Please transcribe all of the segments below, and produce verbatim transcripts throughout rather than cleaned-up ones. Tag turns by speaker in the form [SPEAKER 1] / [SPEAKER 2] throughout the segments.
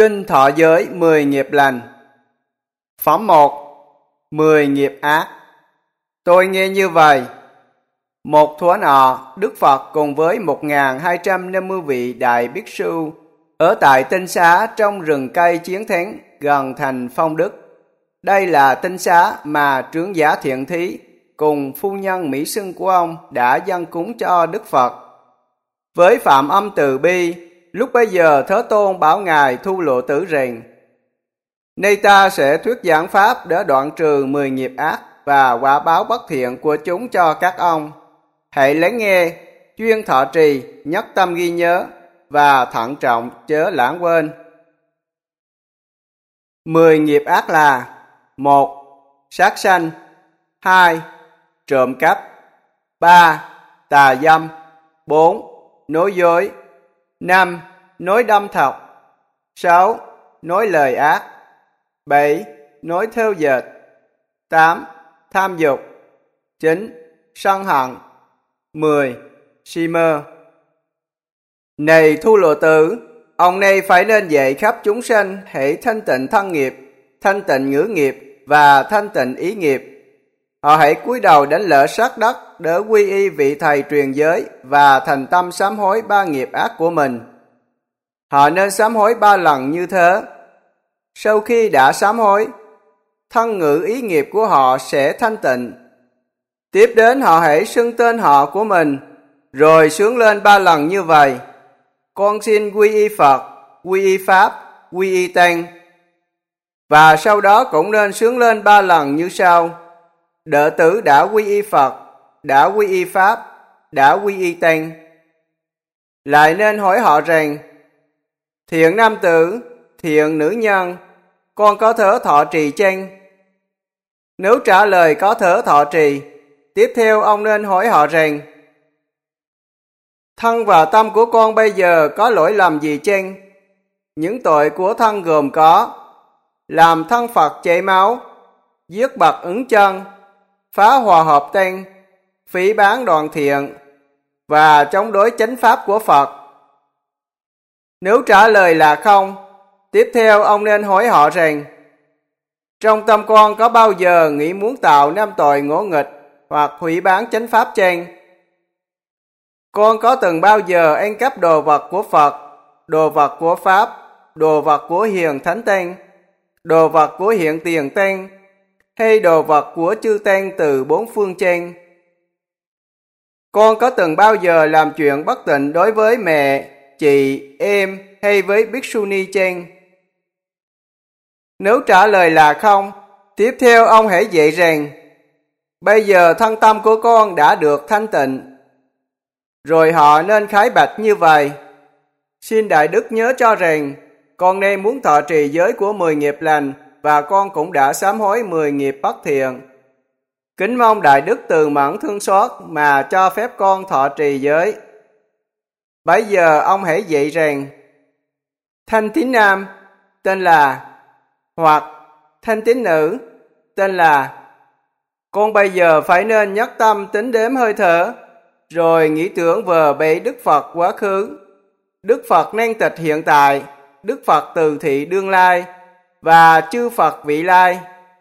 [SPEAKER 1] Kinh thọ giới mười nghiệp lành. Phẩm một. Mười nghiệp ác. Tôi nghe như vậy. Một thuở nọ, Đức Phật cùng với một nghìn hai trăm năm mươi vị đại bhikkhu sư ở tại tinh xá trong rừng cây Chiến Thắng gần thành Phong Đức. Đây là tinh xá mà trưởng giả Thiện Thí cùng phu nhân mỹ xưng của ông đã dâng cúng cho Đức Phật. Với phạm âm từ bi, lúc bấy giờ Thế Tôn bảo Ngài Thu Lộ Tử rằng: Nay ta sẽ thuyết giảng pháp để đoạn trừ mười nghiệp ác và quả báo bất thiện của chúng cho các ông. Hãy lắng nghe, chuyên thọ trì, nhất tâm ghi nhớ và thận trọng chớ lãng quên. Mười nghiệp ác là: một. Sát sanh. Hai. Trộm cắp. Ba. Tà dâm. Bốn. Nói dối. Năm. Nói đâm thọc. Sáu. Nói lời ác. Bảy. Nói thêu dệt. Tám. Tham dục. Chín. Sân hận. Mười. Si mơ. Này Thu Lộ Tử, ông này phải nên dạy khắp chúng sanh hãy thanh tịnh thân nghiệp, thanh tịnh ngữ nghiệp và thanh tịnh ý nghiệp. Họ hãy cúi đầu đánh lễ sát đất để quy y vị thầy truyền giới và thành tâm sám hối ba nghiệp ác của mình. Họ nên sám hối ba lần như thế. Sau khi đã sám hối, thân ngữ ý nghiệp của họ sẽ thanh tịnh. Tiếp đến họ hãy xưng tên họ của mình, rồi sướng lên ba lần như vậy: Con xin quy y Phật, quy y Pháp, quy y Tăng. Và sau đó cũng nên sướng lên ba lần như sau: Đệ tử đã quy y Phật, đã quy y Pháp, đã quy y Tăng. Lại nên hỏi họ rằng: Thiện nam tử, thiện nữ nhân, con có thể thọ trì chăng? Nếu trả lời có thể thọ trì, tiếp theo ông nên hỏi họ rằng: Thân và tâm của con bây giờ có lỗi lầm gì chăng? Những tội của thân gồm có: làm thân Phật chảy máu, giết bậc ứng chân, phá hòa hợp tăng, phỉ báng đoàn thiện và chống đối chánh pháp của Phật. Nếu trả lời là không, tiếp theo ông nên hỏi họ rằng: Trong tâm con có bao giờ nghĩ muốn tạo năm tội ngỗ nghịch hoặc hủy báng chánh pháp chăng? Con có từng bao giờ ăn cắp đồ vật của Phật, đồ vật của Pháp, đồ vật của Hiền Thánh Tăng, đồ vật của Hiện Tiền Tăng, hay đồ vật của chư Tăng từ bốn phương chăng? Con có từng bao giờ làm chuyện bất tịnh đối với mẹ, chị, em hay với Bhikshuni chăng? Nếu trả lời là không, tiếp theo ông hãy dạy rằng: Bây giờ thân tâm của con đã được thanh tịnh. Rồi họ nên khái bạch như vậy: Xin Đại Đức nhớ cho rằng con nên muốn thọ trì giới của mười nghiệp lành và con cũng đã sám hối mười nghiệp bất thiện. Kính mong Đại Đức từ mẫn thương xót mà cho phép con thọ trì giới. Bây giờ ông hãy dạy rằng: Thanh tín nam tên là, hoặc thanh tín nữ tên là. Con bây giờ phải nên nhất tâm tính đếm hơi thở, rồi nghĩ tưởng về vị Đức Phật quá khứ, Đức Phật năng tịch hiện tại, Đức Phật từ thị đương lai và chư Phật vị lai.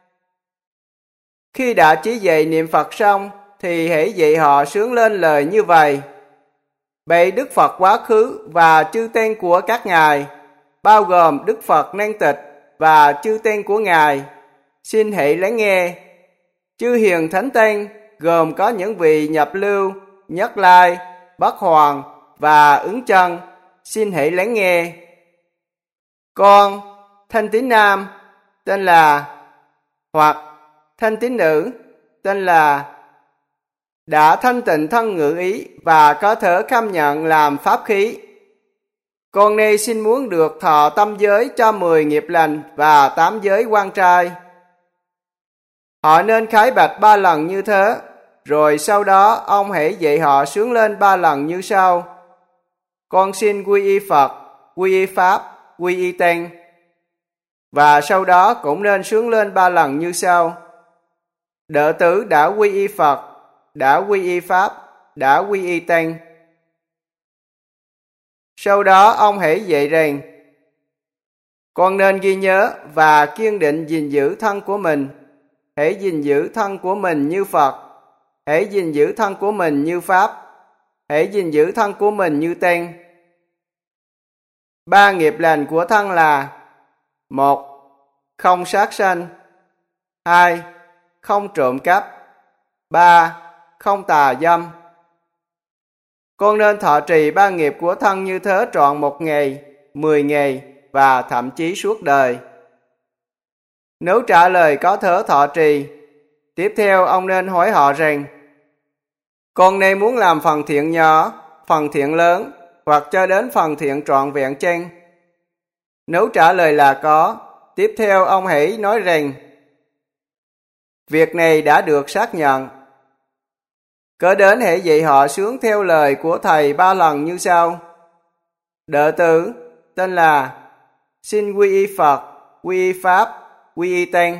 [SPEAKER 1] Khi đã chỉ dạy niệm Phật xong thì hãy dạy họ sướng lên lời như vậy: Bệ Đức Phật quá khứ và chư tên của các ngài, bao gồm Đức Phật năng tịch và chư tên của ngài, xin hãy lắng nghe. Chư Hiền Thánh Tăng gồm có những vị nhập lưu, Nhất Lai, Bất Hoàng và Ứng Chân, xin hãy lắng nghe. Con, thanh tín nam tên là, hoặc thanh tín nữ tên là, đã thanh tịnh thân ngữ ý và có thể kham nhận làm pháp khí. Con nay xin muốn được thọ tâm giới cho mười nghiệp lành và tám giới quan trai. Họ nên khái bạch ba lần như thế, rồi sau đó ông hãy dạy họ sướng lên ba lần như sau: Con xin quy y Phật, quy y Pháp, quy y Tăng. Và sau đó cũng nên sướng lên ba lần như sau: Đệ tử đã quy y Phật, đã quy y Pháp, đã quy y Tăng. Sau đó ông hãy dạy rằng: Con nên ghi nhớ và kiên định gìn giữ thân của mình. Hãy gìn giữ thân của mình như Phật. Hãy gìn giữ thân của mình như Pháp. Hãy gìn giữ thân của mình như Tăng. Ba nghiệp lành của thân là: một. Không sát sanh. Hai. Không trộm cắp. Ba. Không tà dâm. Con nên thọ trì ba nghiệp của thân như thế trọn một ngày, mười ngày và thậm chí suốt đời. Nếu trả lời có thể thọ trì, tiếp theo ông nên hỏi họ rằng: con này muốn làm phần thiện nhỏ, phần thiện lớn hoặc cho đến phần thiện trọn vẹn chăng? Nếu trả lời là có, tiếp theo ông hãy nói rằng: việc này đã được xác nhận. Cớ đến hãy dạy họ sướng theo lời của thầy ba lần như sau: đệ tử tên là xin quy y Phật, quy y Pháp, quy y Tăng.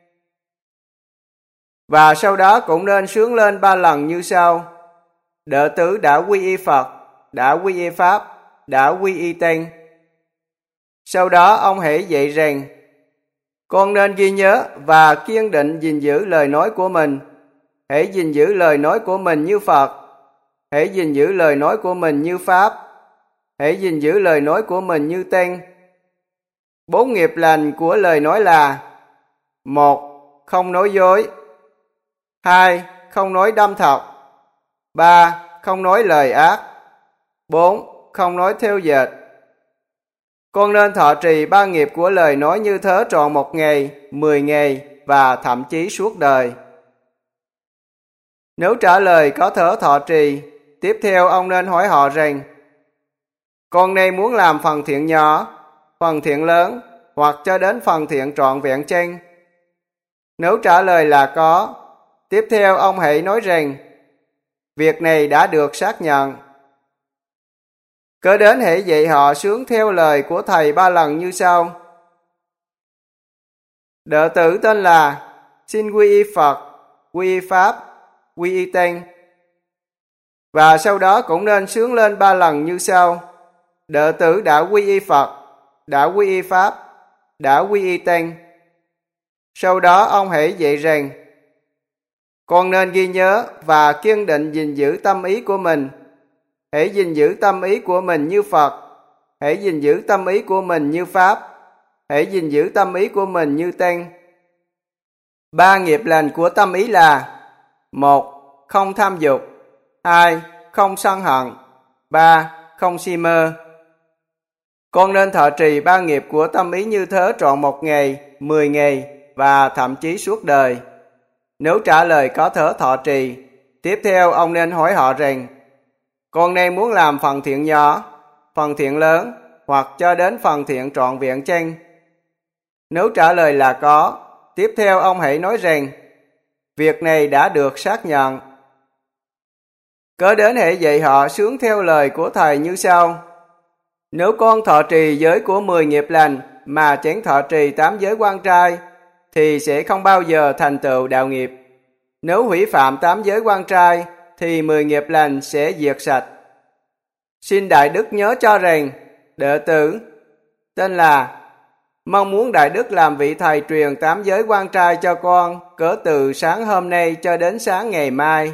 [SPEAKER 1] Và sau đó cũng nên sướng lên ba lần như sau: đệ tử đã quy y Phật, đã quy y Pháp, đã quy y Tăng. Sau đó ông hãy dạy rằng: con nên ghi nhớ và kiên định gìn giữ lời nói của mình. Hãy gìn giữ lời nói của mình như Phật. Hãy gìn giữ lời nói của mình như Pháp. Hãy gìn giữ lời nói của mình như Tăng. Bốn nghiệp lành của lời nói là: một. Không nói dối. Hai. Không nói đâm thọc. Ba. Không nói lời ác. Bốn. Không nói theo dệt. Con nên thọ trì ba nghiệp của lời nói như thế trọn một ngày, mười ngày và thậm chí suốt đời. Nếu trả lời có thể thọ trì, tiếp theo ông nên hỏi họ rằng: con này muốn làm phần thiện nhỏ, phần thiện lớn hoặc cho đến phần thiện trọn vẹn chăng? Nếu trả lời là có, tiếp theo ông hãy nói rằng: việc này đã được xác nhận. Cớ đến hãy dạy họ sướng theo lời của thầy ba lần như sau: đệ tử tên là xin quy y Phật, quy y Pháp, quy y Tăng. Và sau đó cũng nên sướng lên ba lần như sau: đệ tử đã quy y Phật, đã quy y Pháp, đã quy y Tăng. Sau đó ông hãy dạy rằng: con nên ghi nhớ và kiên định gìn giữ tâm ý của mình. Hãy gìn giữ tâm ý của mình như Phật. Hãy gìn giữ tâm ý của mình như Pháp. Hãy gìn giữ tâm ý của mình như Tăng. Ba nghiệp lành của tâm ý là: một. Không tham dục. Hai. Không sân hận. Ba. Không si mê. Con nên thọ trì ba nghiệp của tâm ý như thế trọn một ngày, mười ngày và thậm chí suốt đời. Nếu trả lời có thể thọ trì, tiếp theo ông nên hỏi họ rằng: con này muốn làm phần thiện nhỏ, phần thiện lớn hoặc cho đến phần thiện trọn vẹn chăng? Nếu trả lời là có, tiếp theo ông hãy nói rằng: việc này đã được xác nhận. Cớ đến hãy dạy họ sướng theo lời của thầy như sau: nếu con thọ trì giới của mười nghiệp lành mà chẳng thọ trì tám giới quan trai thì sẽ không bao giờ thành tựu đạo nghiệp. Nếu hủy phạm tám giới quan trai thì mười nghiệp lành sẽ diệt sạch. Xin Đại Đức nhớ cho rằng đệ tử tên là mong muốn Đại Đức làm vị thầy truyền tám giới quan trai cho con cỡ từ sáng hôm nay cho đến sáng ngày mai.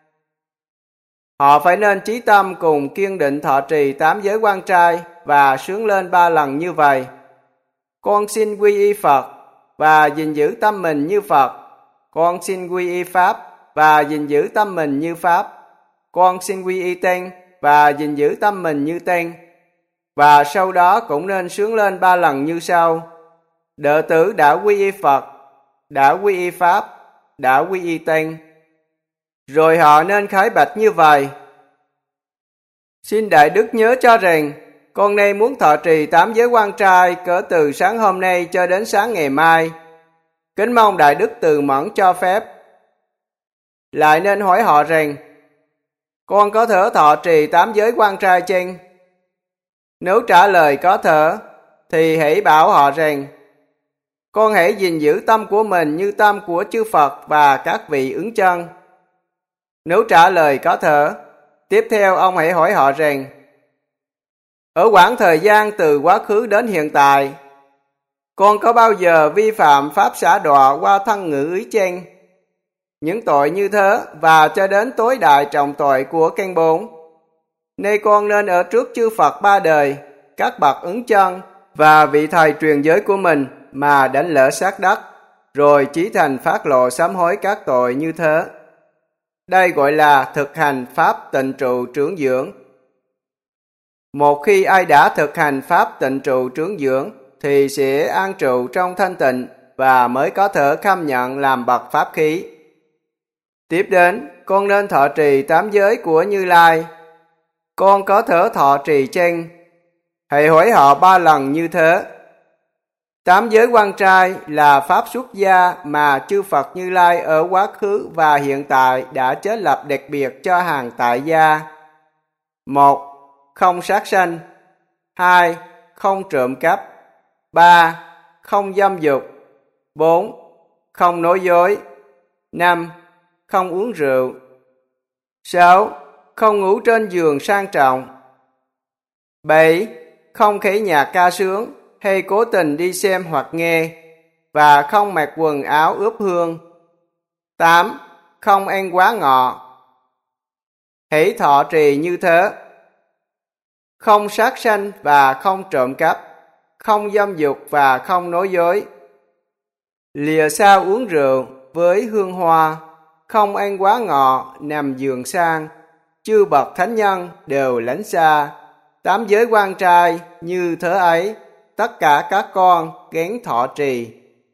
[SPEAKER 1] Họ phải nên chí tâm cùng kiên định thọ trì tám giới quan trai và sướng lên ba lần như vậy: con xin quy y Phật và gìn giữ tâm mình như Phật. Con xin quy y Pháp và gìn giữ tâm mình như Pháp. Con xin quy y Tăng và gìn giữ tâm mình như Tăng. Và sau đó cũng nên sướng lên ba lần như sau: đệ tử đã quy y Phật, đã quy y Pháp, đã quy y Tăng. Rồi họ nên khái bạch như vậy: xin Đại Đức nhớ cho rằng con này muốn thọ trì tám giới quan trai cỡ từ sáng hôm nay cho đến sáng ngày mai. Kính mong Đại Đức từ mẫn cho phép. Lại nên hỏi họ rằng: con có thể thọ trì tám giới quan trai chăng? Nếu trả lời có thể, thì hãy bảo họ rằng: con hãy gìn giữ tâm của mình như tâm của chư Phật và các vị ứng chân. Nếu trả lời có thể, tiếp theo ông hãy hỏi họ rằng: ở quãng thời gian từ quá khứ đến hiện tại, Con có bao giờ vi phạm pháp xả đọa qua thân ngữ ý chăng? Những tội như thế và cho đến tối đại trọng tội của căn bốn. Nay con nên ở trước chư Phật ba đời, các bậc ứng chân và vị thầy truyền giới của mình mà đánh lỡ sát đất, rồi chí thành phát lộ sám hối các tội như thế. Đây gọi là thực hành pháp tịnh trụ trướng dưỡng. Một khi ai đã thực hành pháp tịnh trụ trướng dưỡng thì sẽ an trụ trong thanh tịnh và mới có thể kham nhận làm bậc pháp khí. Tiếp đến, con nên thọ trì tám giới của Như Lai. Con có thể thọ trì chăng? Hãy hỏi họ ba lần như thế. Tám giới quan trai là pháp xuất gia mà chư Phật Như Lai ở quá khứ và hiện tại đã chế lập đặc biệt cho hàng tại gia. Một. Không sát sanh. Hai. Không trộm cắp. Ba. Không dâm dục. Bốn. Không nói dối. Năm. Không uống rượu. Sáu. Không ngủ trên giường sang trọng. Bảy. Không khấy nhạc ca sướng hay cố tình đi xem hoặc nghe, và không mặc quần áo ướp hương. Tám. Không ăn quá ngọ. Hãy thọ trì như thế. Không sát sanh và không trộm cắp, không dâm dục và không nói dối. Lìa xa uống rượu với hương hoa, không ăn quá ngọ, nằm giường sang. Chư bậc thánh nhân đều lánh xa. Tám giới quan trai như thế ấy, tất cả các con gắng thọ trì.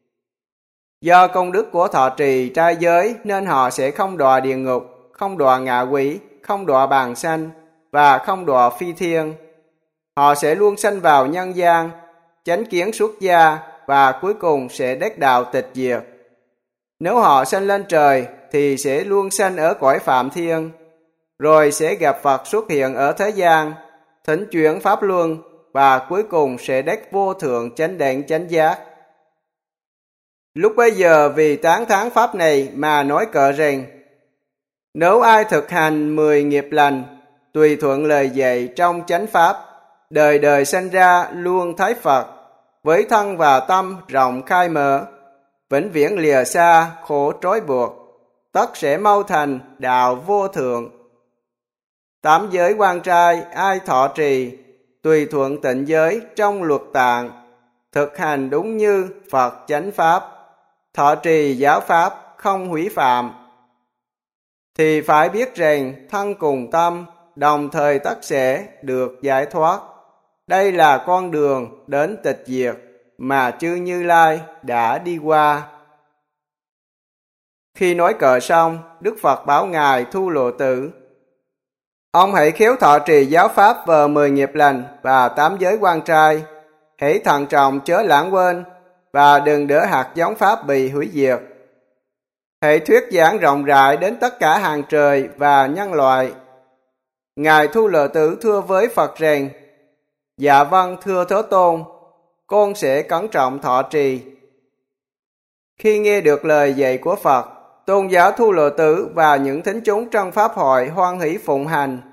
[SPEAKER 1] Do công đức của thọ trì trai giới nên họ sẽ không đọa địa ngục, không đọa ngạ quỷ, không đọa bàng sanh và không đọa phi thiên. Họ sẽ luôn sanh vào nhân gian, chánh kiến xuất gia và cuối cùng sẽ đắc đạo tịch diệt. Nếu họ sanh lên trời thì sẽ luôn sanh ở cõi phạm thiên, rồi sẽ gặp Phật xuất hiện ở thế gian, thỉnh chuyển pháp luân và cuối cùng sẽ đắc vô thượng chánh đẳng chánh giác. Lúc bấy giờ vì tán thán pháp này mà nói cỡ rằng, nếu ai thực hành mười nghiệp lành, tùy thuận lời dạy trong chánh pháp, đời đời sanh ra luôn thấy Phật, với thân và tâm rộng khai mở, vĩnh viễn lìa xa khổ trói buộc, tất sẽ mau thành đạo vô thượng. Tám giới quan trai ai thọ trì, tùy thuận tịnh giới trong luật tạng, thực hành đúng như Phật chánh pháp, thọ trì giáo pháp không hủy phạm, thì phải biết rằng thân cùng tâm đồng thời tất sẽ được giải thoát. Đây là con đường đến tịch diệt mà chư Như Lai đã đi qua. Khi nói cờ xong, Đức Phật bảo Ngài Thu Lộ Tử: ông hãy khéo thọ trì giáo pháp vờ mười nghiệp lành và tám giới quan trai. Hãy thận trọng chớ lãng quên và đừng để hạt giống pháp bị hủy diệt. Hãy thuyết giảng rộng rãi đến tất cả hàng trời và nhân loại. Ngài Thu Lộ Tử thưa với Phật rằng: dạ vâng thưa Thế Tôn, con sẽ cẩn trọng thọ trì. Khi nghe được lời dạy của Phật, Tôn giáo Thu Lộ Tử và những thính chúng trong pháp hội hoan hỷ phụng hành.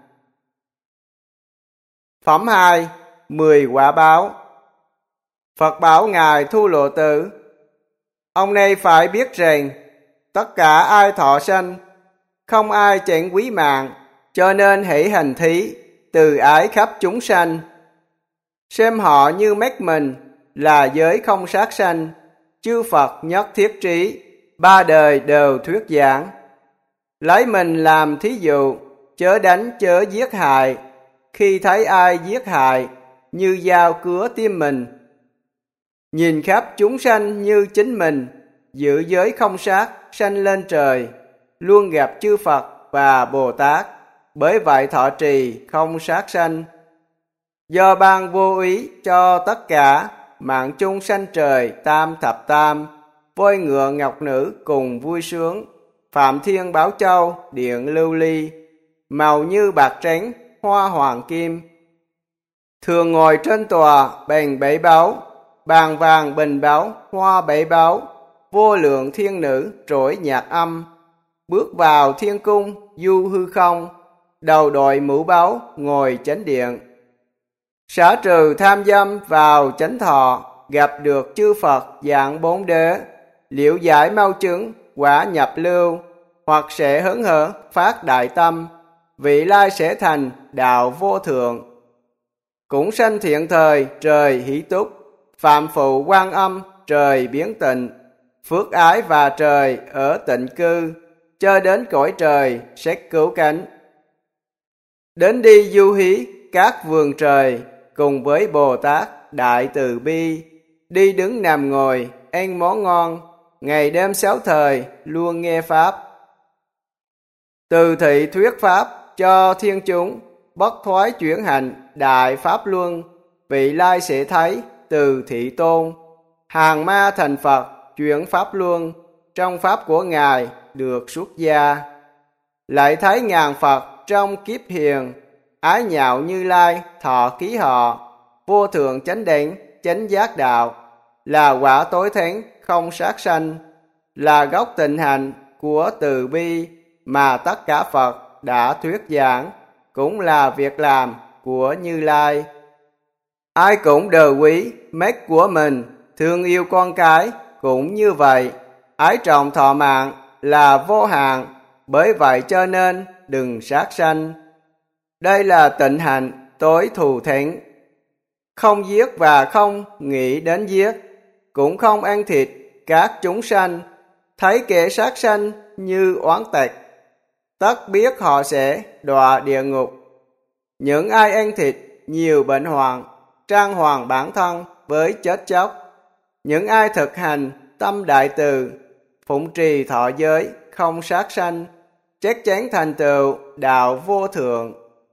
[SPEAKER 1] Phẩm hai. Mười quả báo. Phật bảo Ngài Thu Lộ Tử: ông này phải biết rằng tất cả ai thọ sanh, không ai chẳng quý mạng, cho nên hãy hành thí, từ ái khắp chúng sanh. Xem họ như mắt mình, là giới không sát sanh, chư Phật nhất thiết trí, ba đời đều thuyết giảng. Lấy mình làm thí dụ, chớ đánh chớ giết hại, khi thấy ai giết hại, như dao cứa tim mình. Nhìn khắp chúng sanh như chính mình, giữ giới không sát, sanh lên trời, luôn gặp chư Phật và Bồ Tát, bởi vậy thọ trì không sát sanh. Do ban vô ý cho tất cả, mạng chung sanh trời tam thập tam, voi ngựa ngọc nữ cùng vui sướng, phạm thiên bảo châu điện lưu ly, màu như bạc trắng hoa hoàng kim. Thường ngồi trên tòa bèn bảy báu, bàn vàng bình báu hoa bảy báu, vô lượng thiên nữ trỗi nhạc âm, bước vào thiên cung du hư không, đầu đội mũ báu ngồi chánh điện. Xả trừ tham dâm vào chánh thọ, gặp được chư Phật dạng bốn đế, liễu giải mau chứng, quả nhập lưu, hoặc sẽ hớn hở phát đại tâm, vị lai sẽ thành đạo vô thượng. Cũng sanh thiện thời trời hỷ túc, phạm phụ quan âm trời biến tịnh, phước ái và trời ở tịnh cư, cho đến cõi trời xét cứu cánh. Đến đi du hí các vườn trời, cùng với Bồ Tát đại từ bi, đi đứng nằm ngồi ăn món ngon, ngày đêm sáu thời luôn nghe pháp. Từ thị thuyết pháp cho thiên chúng, bất thoái chuyển hành đại pháp luân, vị lai sẽ thấy từ thị tôn, hàng ma thành Phật chuyển pháp luân, trong pháp của Ngài được xuất gia. Lại thấy ngàn Phật trong kiếp hiền, ái nhạo Như Lai thọ ký họ, vô thượng chánh đỉnh chánh giác đạo, là quả tối thắng không sát sanh, là gốc tịnh hạnh của từ bi mà tất cả Phật đã thuyết giảng, cũng là việc làm của Như Lai. Ai cũng đều quý mách của mình, thương yêu con cái cũng như vậy, ái trọng thọ mạng là vô hạn, bởi vậy cho nên đừng sát sanh. Đây là tịnh hạnh tối thù thắng. Không giết và không nghĩ đến giết, cũng không ăn thịt các chúng sanh, thấy kẻ sát sanh như oán tặc, tất biết họ sẽ đọa địa ngục. Những ai ăn thịt nhiều bệnh hoạn, trang hoàng bản thân với chết chóc, những ai thực hành tâm đại từ, phụng trì thọ giới không sát sanh, chắc chắn thành tựu đạo vô thượng.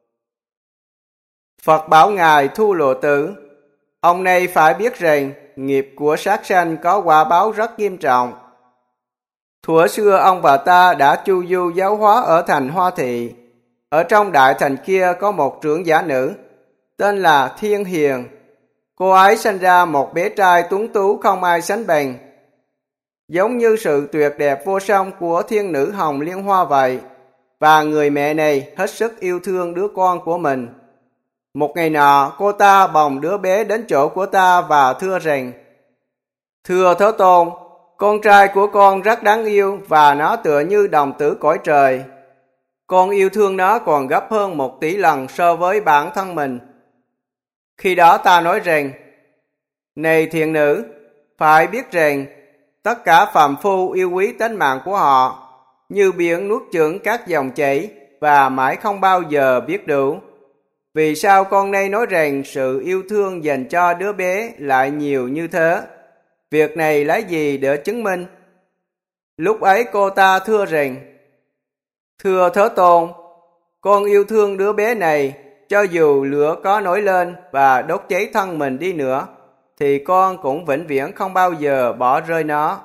[SPEAKER 1] Phật bảo Ngài Thu Lộ Tử, ông này phải biết rằng nghiệp của sát sanh có quả báo rất nghiêm trọng. Thuở xưa ông bà ta đã chu du giáo hóa ở thành Hoa Thị. Ở trong đại thành kia có một trưởng giả nữ, tên là Thiên Hiền. Cô ấy sinh ra một bé trai tuấn tú không ai sánh bằng, giống như sự tuyệt đẹp vô song của thiên nữ Hồng Liên Hoa vậy. Và người mẹ này hết sức yêu thương đứa con của mình. Một ngày nọ, cô ta bồng đứa bé đến chỗ của ta và thưa rằng: Thưa Thế Tôn, con trai của con rất đáng yêu và nó tựa như đồng tử cõi trời. Con yêu thương nó còn gấp hơn một tỷ lần so với bản thân mình. Khi đó ta nói rằng: Này thiện nữ, phải biết rằng tất cả phàm phu yêu quý tính mạng của họ, như biển nuốt chửng các dòng chảy và mãi không bao giờ biết đủ. Vì sao con nay nói rằng sự yêu thương dành cho đứa bé lại nhiều như thế? Việc này lấy gì để chứng minh? Lúc ấy cô ta thưa rằng: Thưa Thế Tôn, con yêu thương đứa bé này, cho dù lửa có nổi lên và đốt cháy thân mình đi nữa, thì con cũng vĩnh viễn không bao giờ bỏ rơi nó.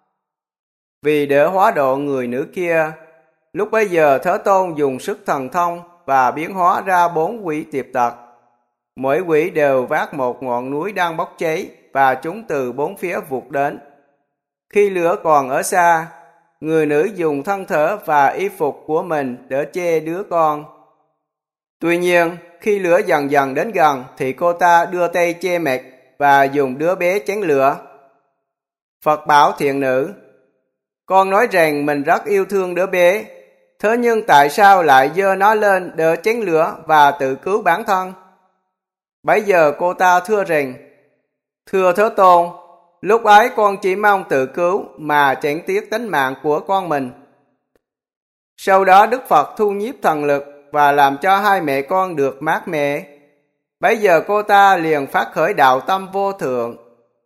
[SPEAKER 1] Vì để hóa độ người nữ kia, lúc bấy giờ Thế Tôn dùng sức thần thông và biến hóa ra bốn quỷ tiệp tật. Mỗi quỷ đều vác một ngọn núi đang bốc cháy và chúng từ bốn phía vụt đến. Khi lửa còn ở xa, người nữ dùng thân thể và y phục của mình để che đứa con. Tuy nhiên, khi lửa dần dần đến gần thì cô ta đưa tay che mặt và dùng đứa bé chắn lửa. Phật bảo thiện nữ: Con nói rằng mình rất yêu thương đứa bé, thế nhưng tại sao lại giơ nó lên để chắn lửa và tự cứu bản thân? Bấy giờ cô ta thưa rằng: Thưa Thế Tôn, lúc ấy con chỉ mong tự cứu mà chẳng tiếc tính mạng của con mình. Sau đó Đức Phật thu nhiếp thần lực và làm cho hai mẹ con được mát mẻ. Bấy giờ cô ta liền phát khởi đạo tâm vô thượng.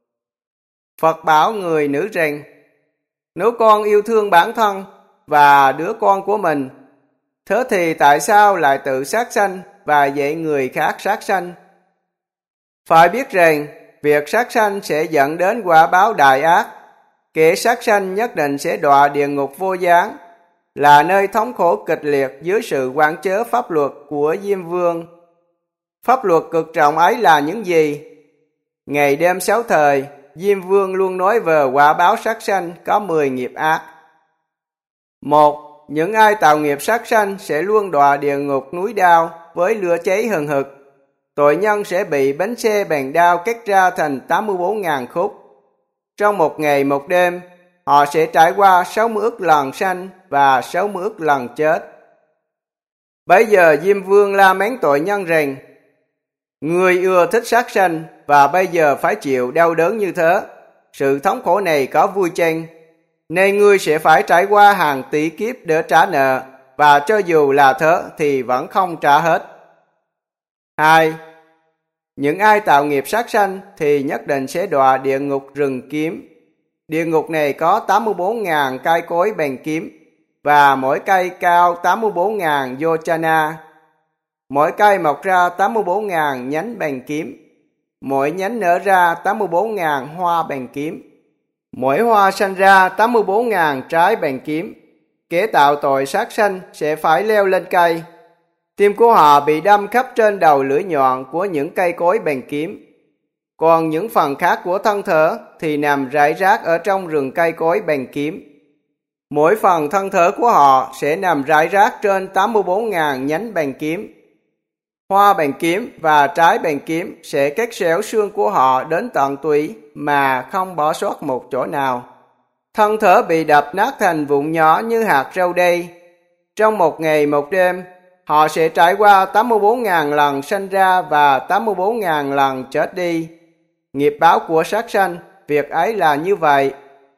[SPEAKER 1] Phật bảo người nữ rằng: Nếu con yêu thương bản thân và đứa con của mình, thế thì tại sao lại tự sát sanh và dạy người khác sát sanh? Phải biết rằng việc sát sanh sẽ dẫn đến quả báo đại ác. Kẻ sát sanh nhất định sẽ đọa địa ngục vô gián, là nơi thống khổ kịch liệt dưới sự quản chế pháp luật của Diêm Vương. Pháp luật cực trọng ấy là những gì? Ngày đêm sáu thời, Diêm Vương luôn nói về quả báo sát sanh có mười nghiệp ác. Một, những ai tạo nghiệp sát sanh sẽ luôn đọa địa ngục núi đao với lửa cháy hừng hực. tội nhân sẽ bị bánh xe bèn đao cắt ra thành tám mươi bốn nghìn khúc. Trong một ngày một đêm, họ sẽ trải qua sáu mươi ức lần sanh và sáu mươi ức lần chết. Bấy giờ Diêm Vương la mắng tội nhân rằng: Ngươi ưa thích sát sanh và bây giờ phải chịu đau đớn như thế. Sự thống khổ này có vui chăng? Nên ngươi sẽ phải trải qua hàng tỷ kiếp để trả nợ, và cho dù là thế thì vẫn không trả hết. Hai. Những ai tạo nghiệp sát sanh thì nhất định sẽ đọa địa ngục rừng kiếm. Địa ngục này có tám mươi bốn nghìn cây cối bằng kiếm, và mỗi cây cao tám mươi bốn nghìn yochana. Mỗi cây mọc ra tám mươi bốn nghìn nhánh bằng kiếm. Mỗi nhánh nở ra tám mươi bốn nghìn hoa bằng kiếm. Mỗi hoa sanh ra tám mươi bốn nghìn trái bằng kiếm. Kẻ tạo tội sát sanh sẽ phải leo lên cây. Tim của họ bị đâm khắp trên đầu lưỡi nhọn của những cây cối bằng kiếm. Còn những phần khác của thân thể thì nằm rải rác ở trong rừng cây cối bằng kiếm. Mỗi phần thân thể của họ sẽ nằm rải rác trên tám mươi bốn nghìn nhánh bằng kiếm. Hoa bằng kiếm và trái bằng kiếm sẽ cắt xéo xương của họ đến tận tủy mà không bỏ sót một chỗ nào. Thân thể bị đập nát thành vụn nhỏ như hạt rau đay. Trong một ngày một đêm, họ sẽ trải qua tám mươi bốn nghìn lần sanh ra và tám mươi bốn nghìn lần chết đi. Nghiệp báo của sát sanh, việc ấy là như vậy.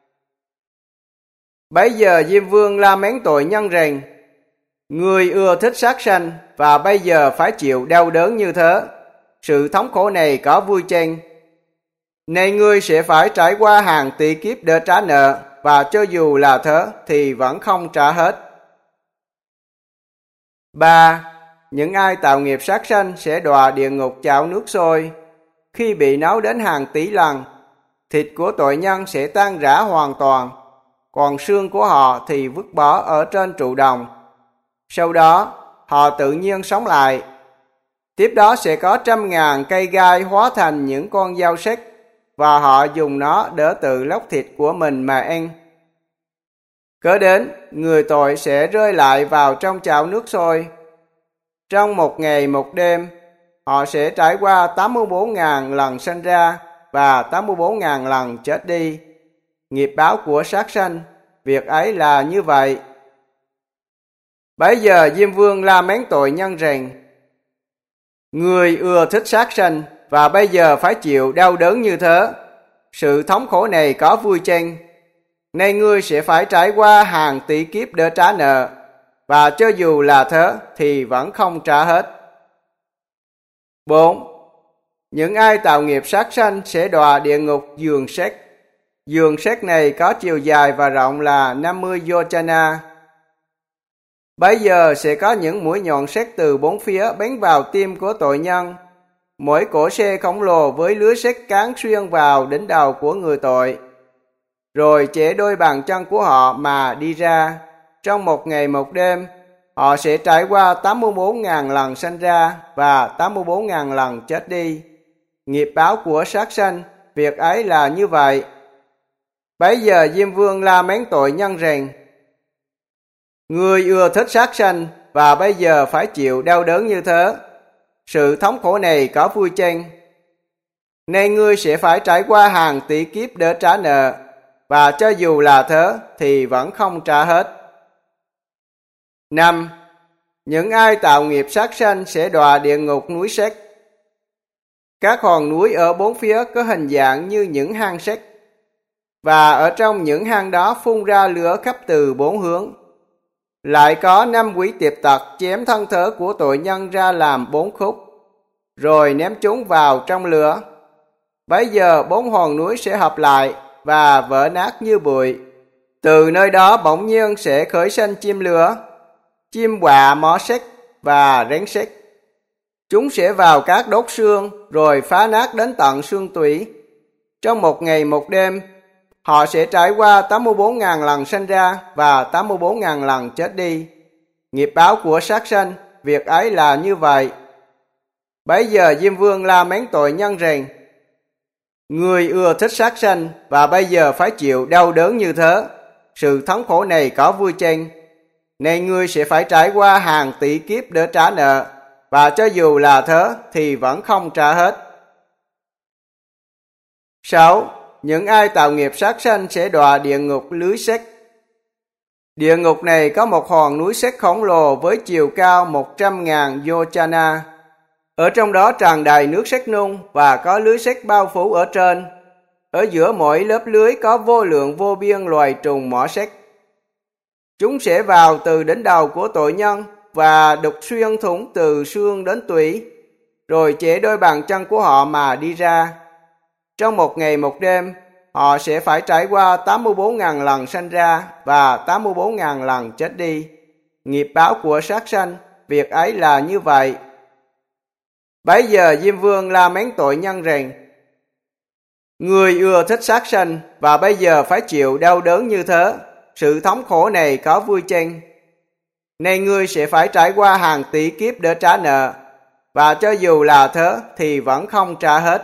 [SPEAKER 1] Bấy giờ Diêm Vương la mắng tội nhân rằng: Ngươi ưa thích sát sanh và bây giờ phải chịu đau đớn như thế. Sự thống khổ này có vui chăng? Nên ngươi sẽ phải trải qua hàng tỷ kiếp để trả nợ, và cho dù là thế thì vẫn không trả hết. Ba. Những ai tạo nghiệp sát sanh sẽ đọa địa ngục chảo nước sôi. Khi bị nấu đến hàng tỷ lần, thịt của tội nhân sẽ tan rã hoàn toàn, còn xương của họ thì vứt bỏ ở trên trụ đồng. Sau đó, họ tự nhiên sống lại. Tiếp đó sẽ có trăm ngàn cây gai hóa thành những con dao sắc, và họ dùng nó để tự lóc thịt của mình mà ăn. Kế đến, người tội sẽ rơi lại vào trong chảo nước sôi. Trong một ngày một đêm, họ sẽ trải qua tám mươi bốn nghìn lần sanh ra và tám mươi bốn nghìn lần chết đi. Nghiệp báo của sát sanh, việc ấy là như vậy. Bấy giờ Diêm Vương la mắng tội nhân rằng: Ngươi ưa thích sát sanh và bây giờ phải chịu đau đớn như thế. Sự thống khổ này có vui chăng? Nay ngươi sẽ phải trải qua hàng tỷ kiếp để trả nợ, và cho dù là thế thì vẫn không trả hết. Bốn. Những ai tạo nghiệp sát sanh sẽ đọa địa ngục giường sét. Giường sét này có chiều dài và rộng là năm mươi yochana. Bấy giờ sẽ có những mũi nhọn sét từ bốn phía bắn vào tim của tội nhân. Mỗi cỗ xe khổng lồ với lưới sét cán xuyên vào đỉnh đầu của người tội, rồi chẻ đôi bàn chân của họ mà đi ra. Trong một ngày một đêm, họ sẽ trải qua tám mươi bốn nghìn lần sanh ra và tám mươi bốn nghìn lần chết đi. Nghiệp báo của sát sanh, việc ấy là như vậy. Bấy giờ Diêm Vương la mắng tội nhân rằng: Ngươi ưa thích sát sanh và bây giờ phải chịu đau đớn như thế. Sự thống khổ này có vui chăng? Nên ngươi sẽ phải trải qua hàng tỷ kiếp để trả nợ, và cho dù là thế thì vẫn không trả hết. Năm. Những ai tạo nghiệp sát sanh sẽ đọa địa ngục núi sét. Các hòn núi ở bốn phía có hình dạng như những hang sét, và ở trong những hang đó phun ra lửa khắp từ bốn hướng. Lại có năm quỷ tiệp tặc chém thân thể của tội nhân ra làm bốn khúc, rồi ném chúng vào trong lửa. Bấy giờ bốn hòn núi sẽ hợp lại và vỡ nát như bụi. Từ nơi đó bỗng nhiên sẽ khởi sanh chim lửa, chim quạ mỏ sét và rắn sét. Chúng sẽ vào các đốt xương rồi phá nát đến tận xương tủy. Trong một ngày một đêm, họ sẽ trải qua tám mươi bốn nghìn lần sanh ra và tám mươi bốn nghìn lần chết đi. Nghiệp báo của sát sanh, việc ấy là như vậy. Bấy giờ Diêm Vương la mắng tội nhân rằng: Ngươi ưa thích sát sanh và bây giờ phải chịu đau đớn như thế. Sự thống khổ này có vui chăng? Nên ngươi sẽ phải trải qua hàng tỷ kiếp để trả nợ, và cho dù là thớ thì vẫn không trả hết. sáu. Những ai tạo nghiệp sát sanh sẽ đọa địa ngục lưới sét. Địa ngục này có một hòn núi sét khổng lồ với chiều cao một trăm nghìn yochana. Ở trong đó tràn đầy nước sét nung và có lưới sét bao phủ ở trên. Ở giữa mỗi lớp lưới có vô lượng vô biên loài trùng mỏ sét. Chúng sẽ vào từ đỉnh đầu của tội nhân và đục xuyên thủng từ xương đến tủy, rồi chẻ đôi bàn chân của họ mà đi ra. Trong một ngày một đêm, họ sẽ phải trải qua tám mươi bốn nghìn lần sanh ra và tám mươi bốn nghìn lần chết đi. Nghiệp báo của sát sanh, việc ấy là như vậy. Bấy giờ Diêm Vương la mắng tội nhân rằng: Người ưa thích sát sanh và bây giờ phải chịu đau đớn như thế, sự thống khổ này có vui chăng? Nay ngươi sẽ phải trải qua hàng tỷ kiếp để trả nợ, và cho dù là thế thì vẫn không trả hết.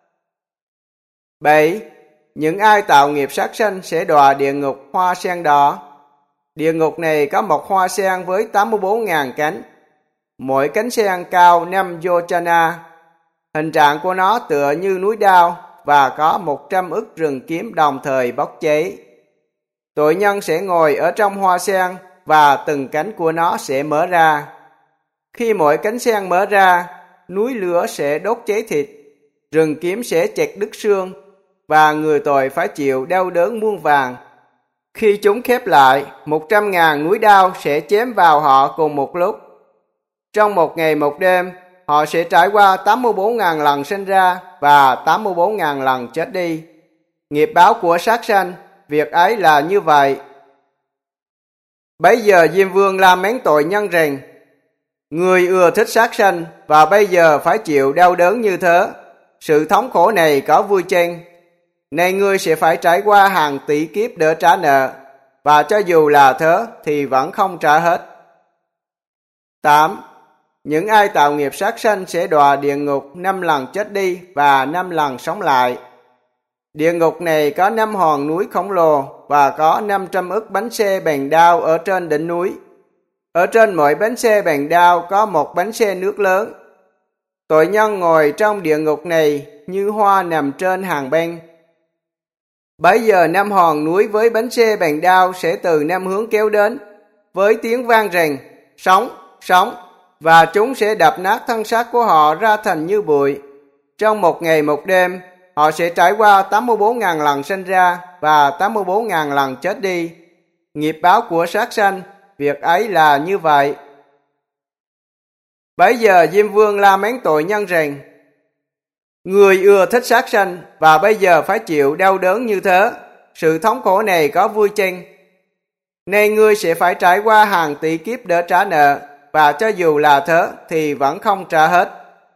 [SPEAKER 1] bảy. Những ai tạo nghiệp sát sanh sẽ đọa địa ngục hoa sen đỏ. Địa ngục này có một hoa sen với tám mươi bốn nghìn cánh. Mỗi cánh sen cao năm yochana. Hình trạng của nó tựa như núi đao và có một trăm ức rừng kiếm đồng thời bốc cháy. Tội nhân sẽ ngồi ở trong hoa sen và từng cánh của nó sẽ mở ra. Khi mỗi cánh sen mở ra, núi lửa sẽ đốt cháy thịt, rừng kiếm sẽ chặt đứt xương và người tội phải chịu đau đớn muôn vàn. Khi chúng khép lại, một trăm ngàn núi đao sẽ chém vào họ cùng một lúc. Trong một ngày một đêm, họ sẽ trải qua tám mươi bốn nghìn lần sinh ra và tám mươi bốn nghìn lần chết đi. Nghiệp báo của sát sanh, việc ấy là như vậy. Bấy giờ Diêm Vương la mắng tội nhân rằng: Người ưa thích sát sanh và bây giờ phải chịu đau đớn như thế, sự thống khổ này có vui chăng? Nay ngươi sẽ phải trải qua hàng tỷ kiếp để trả nợ, và cho dù là thế thì vẫn không trả hết. tám. Những ai tạo nghiệp sát sanh sẽ đọa địa ngục năm lần chết đi và năm lần sống lại. Địa ngục này có năm hòn núi khổng lồ và có năm trăm ức bánh xe bằng đao ở trên đỉnh núi. Ở trên mỗi bánh xe bằng đao có một bánh xe nước lớn. Tội nhân ngồi trong địa ngục này như hoa nằm trên hàng băng. Bấy giờ năm hòn núi với bánh xe bằng đao sẽ từ năm hướng kéo đến, với tiếng vang rằng: Sống, sống, và chúng sẽ đập nát thân xác của họ ra thành như bụi. Trong một ngày một đêm, họ sẽ trải qua tám mươi bốn nghìn lần sinh ra và tám mươi bốn nghìn lần chết đi. Nghiệp báo của sát sanh, việc ấy là như vậy. Bấy giờ Diêm Vương la mắng tội nhân rằng: Người ưa thích sát sanh và bây giờ phải chịu đau đớn như thế, sự thống khổ này có vui chăng? Nay ngươi sẽ phải trải qua hàng tỷ kiếp để trả nợ, và cho dù là thế thì vẫn không trả hết.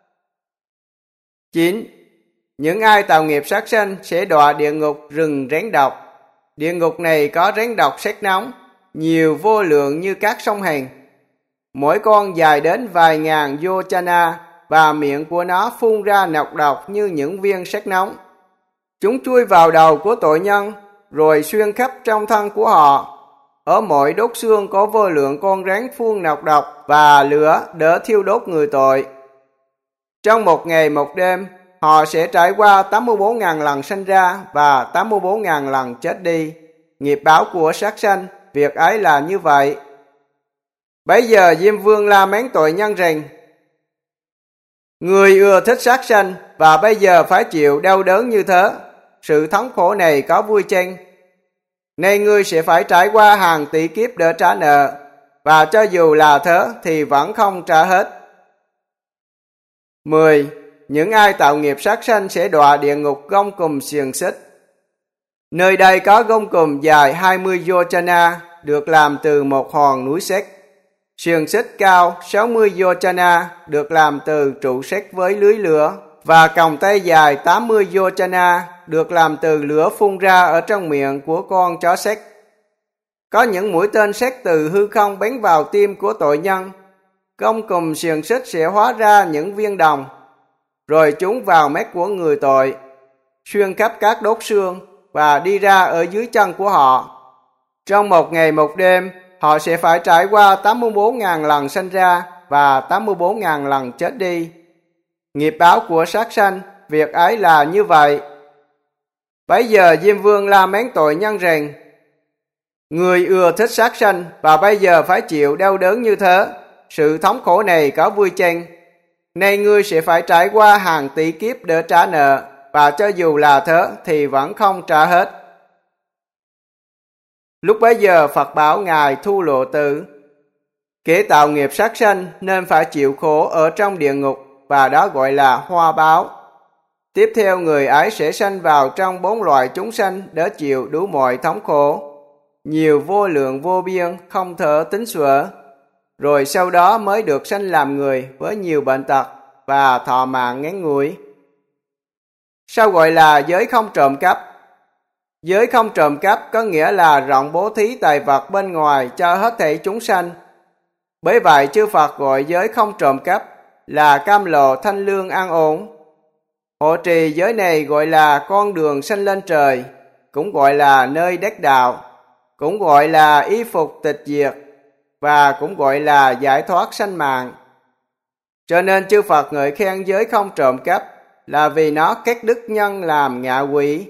[SPEAKER 1] chín. Những ai tạo nghiệp sát sanh sẽ đọa địa ngục rừng rắn độc. Địa ngục này có rắn độc sét nóng, nhiều vô lượng như các sông Hàn. Mỗi con dài đến vài ngàn yochana, và miệng của nó phun ra nọc độc như những viên sét nóng. Chúng chui vào đầu của tội nhân, rồi xuyên khắp trong thân của họ. Ở mỗi đốt xương có vô lượng con rắn phun nọc độc và lửa để thiêu đốt người tội. Trong một ngày một đêm, họ sẽ trải qua tám mươi bốn nghìn lần sanh ra và tám mươi bốn nghìn lần chết đi. Nghiệp báo của sát sanh, việc ấy là như vậy. Bấy giờ Diêm Vương la mắng tội nhân rằng: Người ưa thích sát sanh và bây giờ phải chịu đau đớn như thế, sự thống khổ này có vui chăng? Nay ngươi sẽ phải trải qua hàng tỷ kiếp để trả nợ, và cho dù là thế thì vẫn không trả hết. mười. Những ai tạo nghiệp sát sanh sẽ đọa địa ngục gông cùm xiềng xích. Nơi đây có gông cùm dài hai mươi yochana, được làm từ một hòn núi sét. Xiềng xích cao sáu mươi yochana, được làm từ trụ sét với lưới lửa, và còng tay dài tám mươi yochana, được làm từ lửa phun ra ở trong miệng của con chó sét. Có những mũi tên sét từ hư không bắn vào tim của tội nhân. Gông cùm xiềng xích sẽ hóa ra những viên đồng, rồi chúng vào mắt của người tội, xuyên khắp các đốt xương và đi ra ở dưới chân của họ. Trong một ngày một đêm, họ sẽ phải trải qua tám mươi bốn nghìn lần sanh ra và tám mươi bốn nghìn lần chết đi. Nghiệp báo của sát sanh, việc ấy là như vậy. Bấy giờ Diêm Vương la mắng tội nhân rằng: Người ưa thích sát sanh và bây giờ phải chịu đau đớn như thế, sự thống khổ này có vui chăng? Nay ngươi sẽ phải trải qua hàng tỷ kiếp để trả nợ, và cho dù là thế thì vẫn không trả hết. Lúc bấy giờ Phật bảo Ngài Thu Lộ Tử: Kẻ tạo nghiệp sát sanh nên phải chịu khổ ở trong địa ngục, và đó gọi là hoa báo. Tiếp theo người ấy sẽ sanh vào trong bốn loại chúng sanh để chịu đủ mọi thống khổ, nhiều vô lượng vô biên không thể tính xuể. Rồi sau đó mới được sanh làm người với nhiều bệnh tật và thọ mạng ngắn ngủi. Sao gọi là giới không trộm cắp? Giới không trộm cắp có nghĩa là rộng bố thí tài vật bên ngoài cho hết thảy chúng sanh. Bởi vậy chư Phật gọi giới không trộm cắp là cam lộ thanh lương an ổn. Hộ trì giới này gọi là con đường sanh lên trời, cũng gọi là nơi đắc đạo, cũng gọi là y phục tịch diệt, và cũng gọi là giải thoát sanh mạng. Cho nên chư Phật ngợi khen giới không trộm cắp là vì nó các đức nhân làm ngạ quỷ.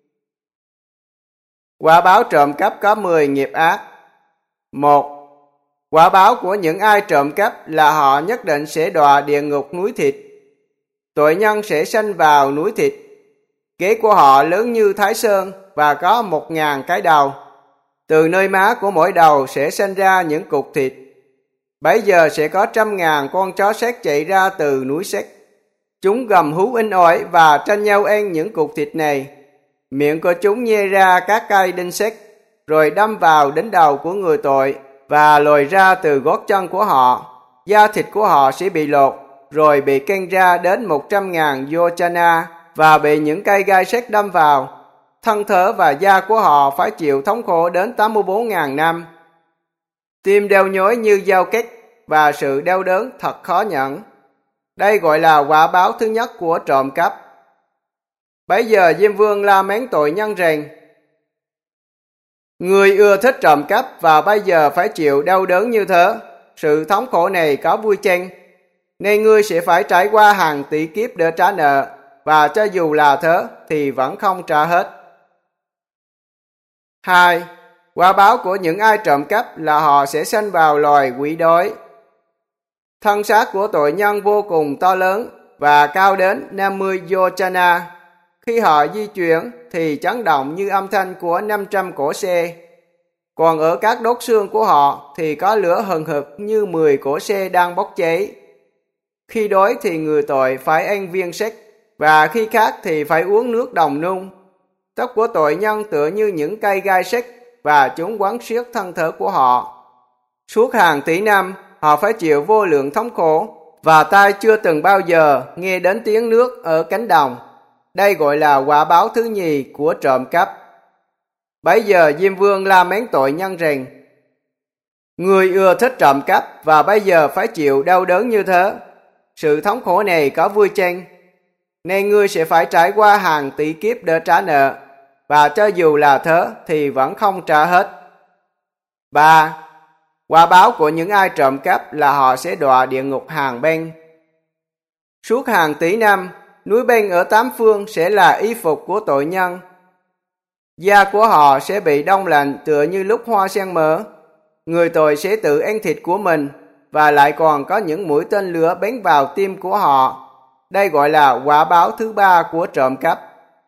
[SPEAKER 1] Quả báo trộm cắp có mười nghiệp ác. Một. Quả báo của những ai trộm cắp là họ nhất định sẽ đọa địa ngục núi thịt. Tội nhân sẽ sanh vào núi thịt. Kế của họ lớn như Thái Sơn và có một ngàn cái đầu. Từ nơi má của mỗi đầu sẽ sanh ra những cục thịt. Bấy giờ sẽ có trăm ngàn con chó sét chạy ra từ núi sét. Chúng gầm hú inh ỏi và tranh nhau ăn những cục thịt này. Miệng của chúng nhe ra các cây đinh sét, rồi đâm vào đến đầu của người tội và lồi ra từ gót chân của họ. Da thịt của họ sẽ bị lột, rồi bị căng ra đến một trăm ngàn yojana và bị những cây gai sét đâm vào. Thân thể và da của họ phải chịu thống khổ đến tám mươi bốn nghìn năm. Tim đau nhói như dao cắt và sự đau đớn thật khó nhẫn. Đây gọi là quả báo thứ nhất của trộm cắp. Bấy giờ Diêm Vương la mắng tội nhân rằng: Người ưa thích trộm cắp và bây giờ phải chịu đau đớn như thế, sự thống khổ này có vui chăng? Nên ngươi sẽ phải trải qua hàng tỷ kiếp để trả nợ, và cho dù là thế thì vẫn không trả hết. Hai. Quả báo của những ai trộm cắp là họ sẽ sanh vào loài quỷ đói. Thân xác của tội nhân vô cùng to lớn và cao đến năm mươi yojana. Khi họ di chuyển thì chấn động như âm thanh của năm trăm cỗ xe. Còn ở các đốt xương của họ thì có lửa hừng hực như mười cỗ xe đang bốc cháy. Khi đói thì người tội phải ăn viên sét, và khi khát thì phải uống nước đồng nung. Tóc của tội nhân tựa như những cây gai sét, và chúng quấn siết thân thể của họ. Suốt hàng tỷ năm, họ phải chịu vô lượng thống khổ, và tai chưa từng bao giờ nghe đến tiếng nước ở cánh đồng. Đây gọi là quả báo thứ nhì của trộm cắp. Bấy giờ Diêm Vương la mắng tội nhân rằng: Người ưa thích trộm cắp và bây giờ phải chịu đau đớn như thế, sự thống khổ này có vui chăng? Nên ngươi sẽ phải trải qua hàng tỷ kiếp để trả nợ, và cho dù là thế thì vẫn không trả hết. Ba. Quả báo của những ai trộm cắp là họ sẽ đọa địa ngục hàng bên. Suốt hàng tỷ năm, núi bên ở tám phương sẽ là y phục của tội nhân. Da của họ sẽ bị đông lạnh tựa như lúc hoa sen mỡ. Người tội sẽ tự ăn thịt của mình, và lại còn có những mũi tên lửa bắn vào tim của họ. Đây gọi là quả báo thứ ba của trộm cắp.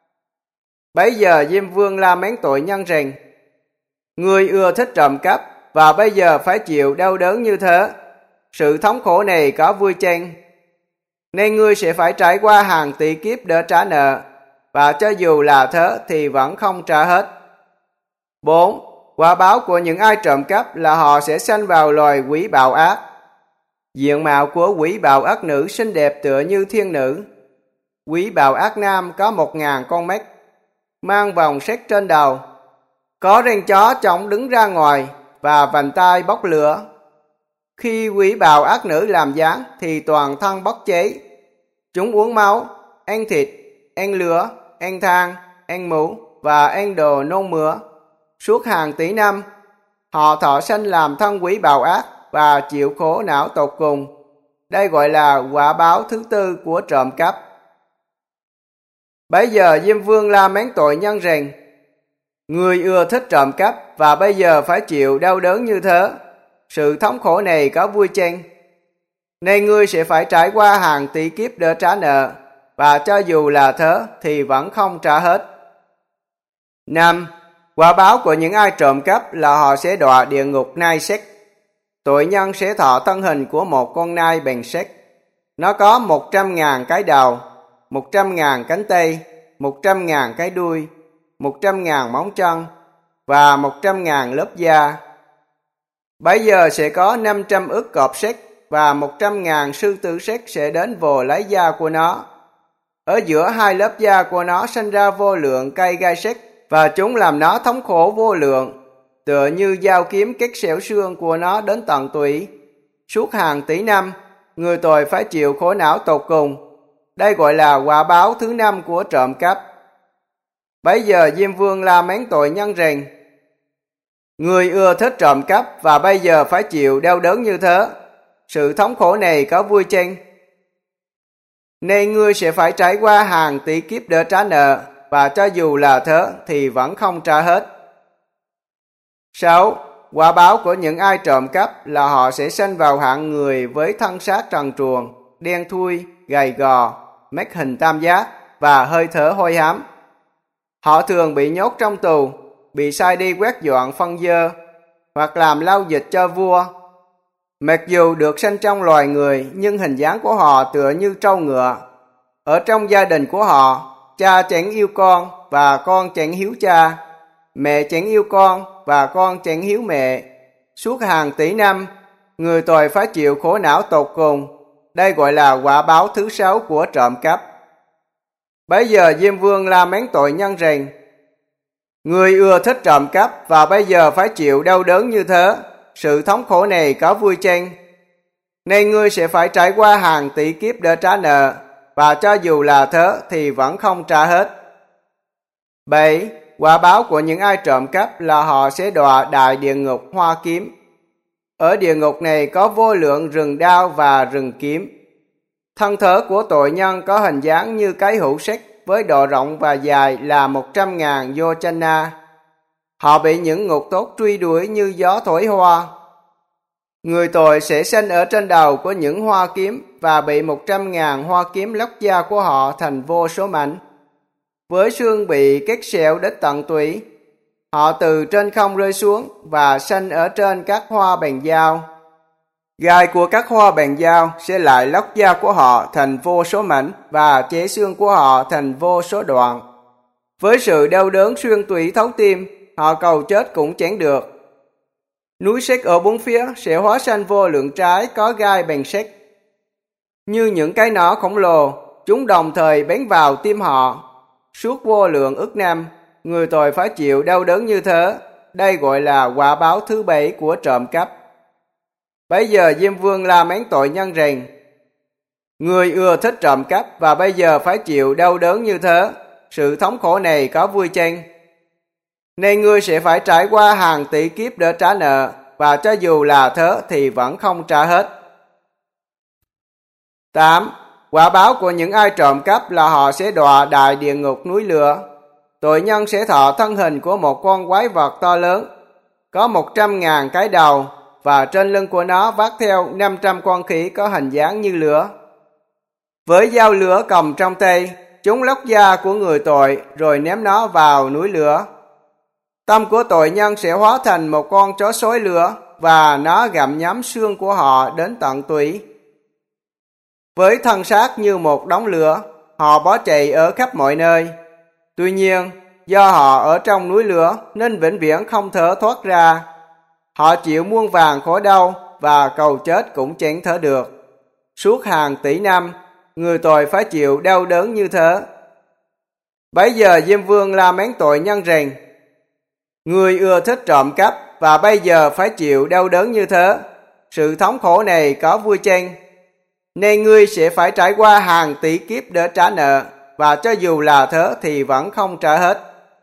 [SPEAKER 1] Bấy giờ Diêm Vương la mắng tội nhân rằng: Người ưa thích trộm cắp và bây giờ phải chịu đau đớn như thế, sự thống khổ này có vui chăng? Nên ngươi sẽ phải trải qua hàng tỷ kiếp để trả nợ, và cho dù là thế thì vẫn không trả hết. Bốn. Quả báo của những ai trộm cắp là họ sẽ sanh vào loài quỷ bạo ác. Diện mạo của quỷ bạo ác nữ xinh đẹp tựa như thiên nữ. Quỷ bạo ác nam có một ngàn con mắt, mang vòng sét trên đầu, có răng chó trống đứng ra ngoài và vành tai bốc lửa. Khi quỷ bào ác nữ làm dáng thì toàn thân bốc cháy. Chúng uống máu, ăn thịt, ăn lửa, ăn than, ăn mũ và ăn đồ nôn mửa. Suốt hàng tỷ năm, họ thọ sanh làm thân quỷ bào ác và chịu khổ não tột cùng. Đây gọi là quả báo thứ tư của trộm cắp. Bấy giờ Diêm Vương la mắng tội nhân rằng: Ngươi ưa thích trộm cắp và bây giờ phải chịu đau đớn như thế. Sự thống khổ này có vui chăng? Nên ngươi sẽ phải trải qua hàng tỷ kiếp để trả nợ, và cho dù là thế thì vẫn không trả hết. năm. Quả báo của những ai trộm cắp là họ sẽ đọa địa ngục nai sắt. Tội nhân sẽ thọ thân hình của một con nai bằng sắt. Nó có một trăm ngàn cái đầu, một trăm ngàn cánh tay, một trăm ngàn cái đuôi, một trăm ngàn móng chân và một trăm ngàn lớp da. Bây giờ sẽ có năm trăm ức cọp sắt và một trăm ngàn sư tử sắt sẽ đến vồ lấy da của nó. Ở giữa hai lớp da của nó sinh ra vô lượng cây gai sắt, và chúng làm nó thống khổ vô lượng, tựa như dao kiếm cắt xẻo xương của nó đến tận tủy. Suốt hàng tỷ năm, người tội phải chịu khổ não tột cùng. Đây gọi là quả báo thứ năm của trộm cắp. Bấy giờ Diêm Vương la mắng tội nhân rằng: Ngươi ưa thích trộm cắp và bây giờ phải chịu đau đớn như thế. Sự thống khổ này có vui chăng? Nên ngươi sẽ phải trải qua hàng tỷ kiếp để trả nợ, và cho dù là thế thì vẫn không trả hết. sáu. Quả báo của những ai trộm cắp là họ sẽ sanh vào hạng người với thân xác trần truồng, đen thui, gầy gò, mắt hình tam giác và hơi thở hôi hám. Họ thường bị nhốt trong tù, bị sai đi quét dọn phân dơ, hoặc làm lao dịch cho vua. Mặc dù được sanh trong loài người, nhưng hình dáng của họ tựa như trâu ngựa. Ở trong gia đình của họ, cha chẳng yêu con và con chẳng hiếu cha, mẹ chẳng yêu con và con chẳng hiếu mẹ. Suốt hàng tỷ năm, người tội phải chịu khổ não tột cùng. Đây gọi là quả báo thứ sáu của trộm cắp. Bấy giờ Diêm Vương la mắng tội nhân rằng: Ngươi ưa thích trộm cắp và bây giờ phải chịu đau đớn như thế. Sự thống khổ này có vui chăng? Nên ngươi sẽ phải trải qua hàng tỷ kiếp để trả nợ, và cho dù là thế thì vẫn không trả hết. bảy. Quả báo của những ai trộm cắp là họ sẽ đọa đại địa ngục hoa kiếm. Ở địa ngục này có vô lượng rừng đao và rừng kiếm. Thân thể của tội nhân có hình dáng như cái hũ sắt với độ rộng và dài là một trăm ngàn yochana. Họ bị những ngục tốt truy đuổi như gió thổi hoa. Người tội sẽ sanh ở trên đầu của những hoa kiếm và bị một trăm ngàn hoa kiếm lóc da của họ thành vô số mảnh. Với xương bị cắt sẹo đến tận tủy, họ từ trên không rơi xuống và sanh ở trên các hoa bằng dao. Gai của các hoa bằng dao sẽ lại lóc da của họ thành vô số mảnh và chế xương của họ thành vô số đoạn. Với sự đau đớn xuyên tủy thấu tim, họ cầu chết cũng chẳng được. Núi sét ở bốn phía sẽ hóa sanh vô lượng trái có gai bằng sét. Như những cái nỏ khổng lồ, chúng đồng thời bén vào tim họ. Suốt vô lượng ức năm, người tội phải chịu đau đớn như thế. Đây gọi là quả báo thứ bảy của trộm cắp. Bấy giờ Diêm Vương la mắng tội nhân rằng: Ngươi ưa thích trộm cắp và bây giờ phải chịu đau đớn như thế. Sự thống khổ này có vui chăng? Nên ngươi sẽ phải trải qua hàng tỷ kiếp để trả nợ, và cho dù là thế thì vẫn không trả hết. tám. Quả báo của những ai trộm cắp là họ sẽ đọa đại địa ngục núi lửa. Tội nhân sẽ thọ thân hình của một con quái vật to lớn, có một trăm ngàn cái đầu, và trên lưng của nó vác theo năm trăm con khỉ có hình dáng như lửa. Với dao lửa cầm trong tay, chúng lóc da của người tội rồi ném nó vào núi lửa. Tâm của tội nhân sẽ hóa thành một con chó sói lửa, và nó gặm nhấm xương của họ đến tận tủy. Với thân xác như một đống lửa, họ bỏ chạy ở khắp mọi nơi. Tuy nhiên, do họ ở trong núi lửa nên vĩnh viễn không thể thoát ra. Họ chịu muôn vàn khổ đau và cầu chết cũng chẳng thở được. Suốt hàng tỷ năm, người tội phải chịu đau đớn như thế. Bấy giờ Diêm Vương la mắng tội nhân rằng: Ngươi ưa thích trộm cắp và bây giờ phải chịu đau đớn như thế. Sự thống khổ này có vui chăng? Nên ngươi sẽ phải trải qua hàng tỷ kiếp để trả nợ, và cho dù là thế thì vẫn không trả hết.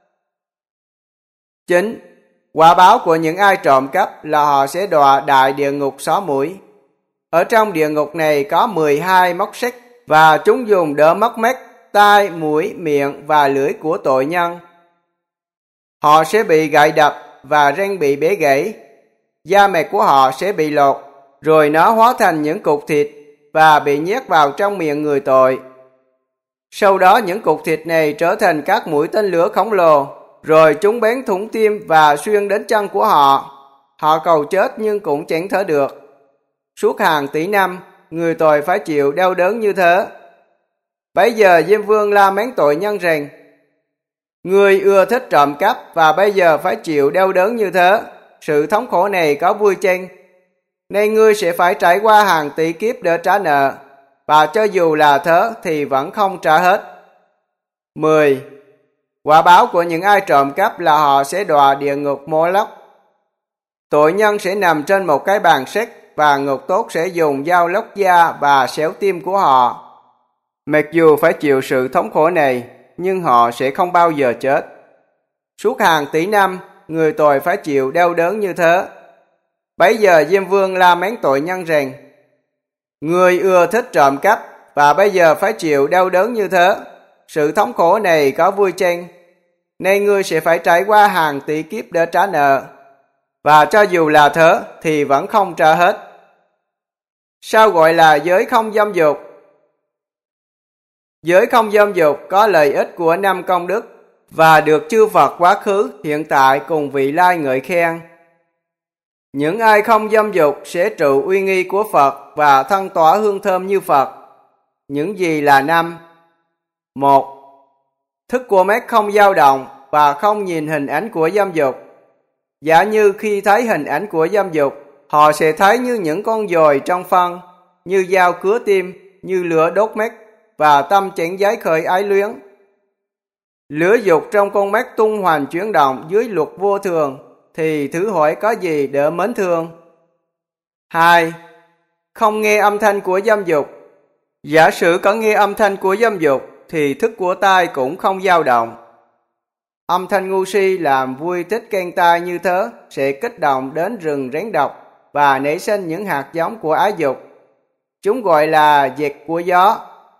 [SPEAKER 1] chín. Quả báo của những ai trộm cắp là họ sẽ đọa đại địa ngục xó mũi. Ở trong địa ngục này có mười hai móc sắt, và chúng dùng đỡ móc mắt, tai, mũi, miệng và lưỡi của tội nhân. Họ sẽ bị gậy đập và răng bị bể gãy. Da mặt của họ sẽ bị lột, rồi nó hóa thành những cục thịt và bị nhét vào trong miệng người tội. Sau đó những cục thịt này trở thành các mũi tên lửa khổng lồ, rồi chúng bén thủng tim và xuyên đến chân của họ. Họ cầu chết nhưng cũng chẳng thở được. Suốt hàng tỷ năm, người tội phải chịu đau đớn như thế. Bây giờ Diêm Vương la mắng tội nhân rằng: Ngươi ưa thích trộm cắp và bây giờ phải chịu đau đớn như thế. Sự thống khổ này có vui chăng? Nên ngươi sẽ phải trải qua hàng tỷ kiếp để trả nợ, và cho dù là thế thì vẫn không trả hết. mười. Quả báo của những ai trộm cắp là họ sẽ đọa địa ngục Mô Lốc. Tội nhân sẽ nằm trên một cái bàn sắt, và ngục tốt sẽ dùng dao lóc da và xéo tim của họ. Mặc dù phải chịu sự thống khổ này, nhưng họ sẽ không bao giờ chết. Suốt hàng tỷ năm, người tội phải chịu đau đớn như thế. Bấy giờ Diêm Vương la mắng tội nhân rằng: Ngươi ưa thích trộm cắp và bây giờ phải chịu đau đớn như thế. Sự thống khổ này có vui chăng? Nên ngươi sẽ phải trải qua hàng tỷ kiếp để trả nợ, và cho dù là thế thì vẫn không trả hết. Sao gọi là giới không dâm dục? Giới không dâm dục có lợi ích của năm công đức và được chư Phật quá khứ, hiện tại cùng vị lai ngợi khen. Những ai không dâm dục sẽ trụ uy nghi của Phật và thân tỏa hương thơm như Phật. Những gì là năm? Một. Thức của mắt không dao động và không nhìn hình ảnh của dâm dục. Giả như khi thấy hình ảnh của dâm dục, họ sẽ thấy như những con dồi trong phân, như dao cứa tim, như lửa đốt mắt, và tâm chẳng giấy khởi ái luyến. Lửa dục trong con mắt tung hoành chuyển động dưới luật vô thường, thì thử hỏi có gì để mến thương? Hai. Không nghe âm thanh của dâm dục. Giả sử có nghe âm thanh của dâm dục, thì thức của tai cũng không dao động. Âm thanh ngu si làm vui thích can tai như thế sẽ kích động đến rừng rắn độc và nảy sinh những hạt giống của ái dục. Chúng gọi là dịch của gió.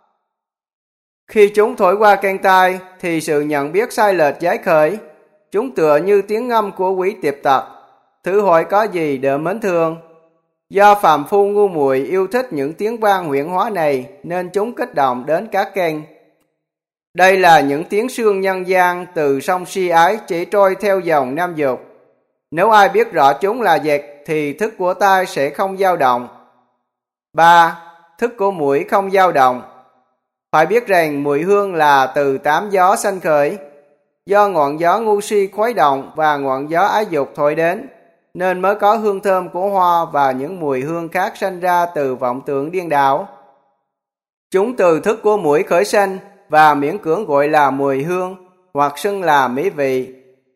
[SPEAKER 1] Khi chúng thổi qua can tai thì sự nhận biết sai lệch giấy khởi. Chúng tựa như tiếng ngâm của quỷ tiệp tặc. Thử hỏi có gì để mến thương? Do phàm phu ngu muội yêu thích những tiếng vang huyễn hóa này nên chúng kích động đến các can. Đây là những tiếng sương nhân gian từ sông si ái chỉ trôi theo dòng nam dục. Nếu ai biết rõ chúng là dịch thì thức của tai sẽ không dao động. Ba. Thức của mũi không dao động. Phải biết rằng mùi hương là từ tám gió sanh khởi. Do ngọn gió ngu si khuấy động và ngọn gió ái dục thổi đến, nên mới có hương thơm của hoa và những mùi hương khác sanh ra từ vọng tưởng điên đảo. Chúng từ thức của mũi khởi sanh và miễn cưỡng gọi là mùi hương hoặc xưng là mỹ vị.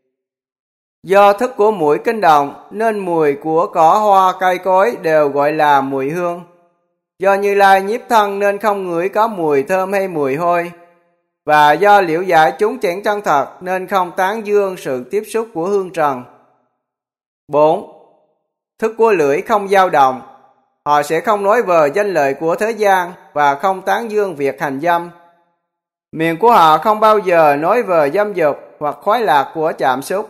[SPEAKER 1] Do thức của mũi kinh động nên mùi của cỏ hoa cây cối đều gọi là mùi hương. Do Như Lai nhiếp thân nên không ngửi có mùi thơm hay mùi hôi. Và do liễu giải chúng chẳng chân thật nên không tán dương sự tiếp xúc của hương trần. Bốn. Thức của lưỡi không dao động. Họ sẽ không nói về danh lợi của thế gian và không tán dương việc hành dâm. Miệng của họ không bao giờ nói về dâm dục hoặc khoái lạc của chạm xúc.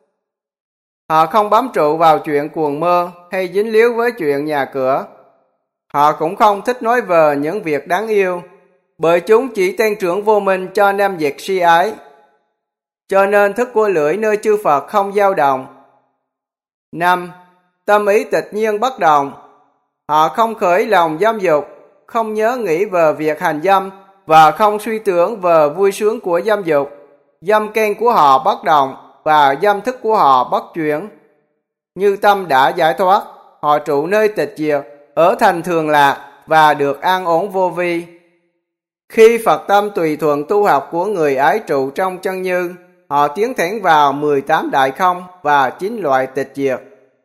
[SPEAKER 1] Họ không bám trụ vào chuyện cuồng mơ hay dính líu với chuyện nhà cửa. Họ cũng không thích nói về những việc đáng yêu, bởi chúng chỉ tăng trưởng vô minh cho nam dịch si ái. Cho nên thức của lưỡi nơi chư Phật không dao động. Năm. Tâm ý tịch nhiên bất động. Họ không khởi lòng dâm dục, không nhớ nghĩ về việc hành dâm và không suy tưởng về vui sướng của dâm dục. Dâm can của họ bất động và dâm thức của họ bất chuyển. Như tâm đã giải thoát, họ trụ nơi tịch diệt, ở thành thường lạc và được an ổn vô vi. Khi Phật tâm tùy thuận tu học của người ái trụ trong chân như, họ tiến thẳng vào mười tám đại không và chín loại tịch diệt.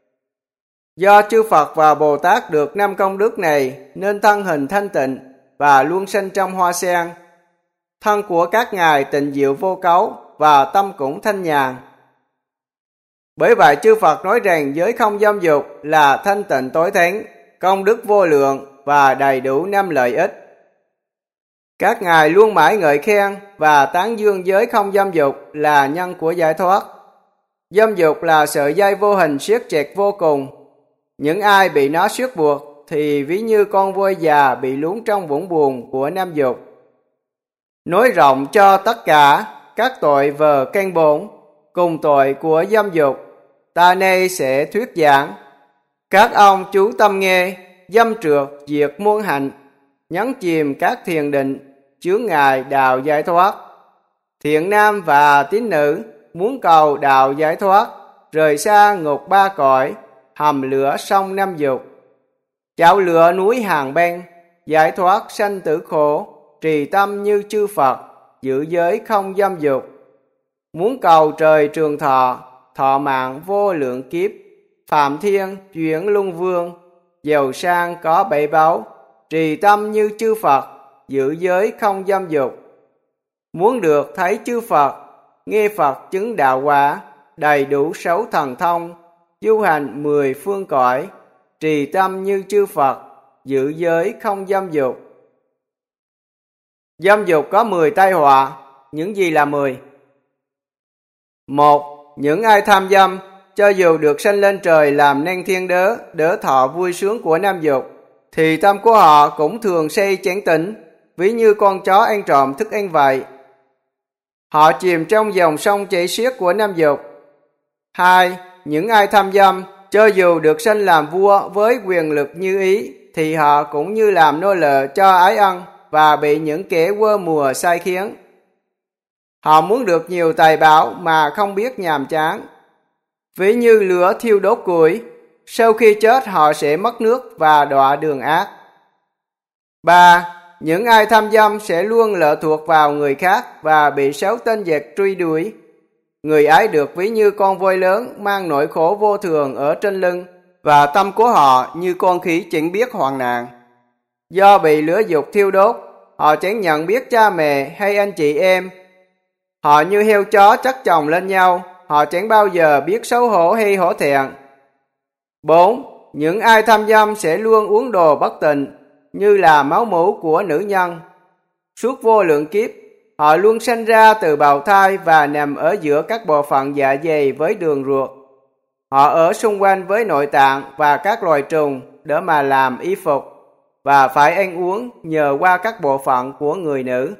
[SPEAKER 1] Do chư Phật và Bồ Tát được năm công đức này nên thân hình thanh tịnh và luôn sanh trong hoa sen. Thân của các ngài tịnh diệu vô cấu và tâm cũng thanh nhàn. Bởi vậy chư Phật nói rằng giới không dâm dục là thanh tịnh tối thắng, công đức vô lượng và đầy đủ năm lợi ích. Các ngài luôn mãi ngợi khen và tán dương giới không dâm dục là nhân của giải thoát. Dâm dục là sợi dây vô hình siết chặt vô cùng. Những ai bị nó siết buộc thì ví như con voi già bị lún trong vũng buồn của năm dục. Nói rộng cho tất cả các tội vờ căn bổn cùng tội của dâm dục, ta nay sẽ thuyết giảng. Các ông chú tâm nghe, dâm trượt diệt muôn hạnh, nhấn chìm các thiền định, chướng ngại đạo giải thoát. Thiện nam và tín nữ muốn cầu đạo giải thoát, rời xa ngục ba cõi, hầm lửa sông năm dục. Chảo lửa núi hàng bên, giải thoát sanh tử khổ, trì tâm như chư Phật, giữ giới không dâm dục. Muốn cầu trời trường thọ, thọ mạng vô lượng kiếp, phạm thiên chuyển luân vương, giàu sang có bảy báu, trì tâm như chư Phật, giữ giới không dâm dục. Muốn được thấy chư Phật, nghe Phật chứng đạo quả, đầy đủ sáu thần thông, du hành mười phương cõi, trì tâm như chư Phật, giữ giới không dâm dục. Dâm dục có mười tai họa. Những gì là mười? Một. Những ai tham dâm, cho dù được sanh lên trời làm nên thiên đớ, đỡ thọ vui sướng của nam dục, thì tâm của họ cũng thường say chán tỉnh, ví như con chó ăn trộm thức ăn vậy. Họ chìm trong dòng sông chảy xiết của nam dục. Hai. Những ai tham dâm, cho dù được sanh làm vua với quyền lực như ý, thì họ cũng như làm nô lệ cho ái ân và bị những kẻ quơ mùa sai khiến. Họ muốn được nhiều tài bảo mà không biết nhàm chán, ví như lửa thiêu đốt củi, sau khi chết họ sẽ mất nước và đọa đường ác. Ba. Những ai tham dâm sẽ luôn lệ thuộc vào người khác và bị sáu tên giặc truy đuổi. Người ấy được ví như con voi lớn mang nỗi khổ vô thường ở trên lưng, và tâm của họ như con khỉ chẳng biết hoạn nạn. Do bị lửa dục thiêu đốt, họ chẳng nhận biết cha mẹ hay anh chị em. Họ như heo chó chất chồng lên nhau, họ chẳng bao giờ biết xấu hổ hay hổ thẹn. Bốn. Những ai tham dâm sẽ luôn uống đồ bất tịnh, như là máu mủ của nữ nhân. Suốt vô lượng kiếp, họ luôn sanh ra từ bào thai và nằm ở giữa các bộ phận dạ dày với đường ruột. Họ ở xung quanh với nội tạng và các loài trùng để mà làm y phục, và phải ăn uống nhờ qua các bộ phận của người nữ.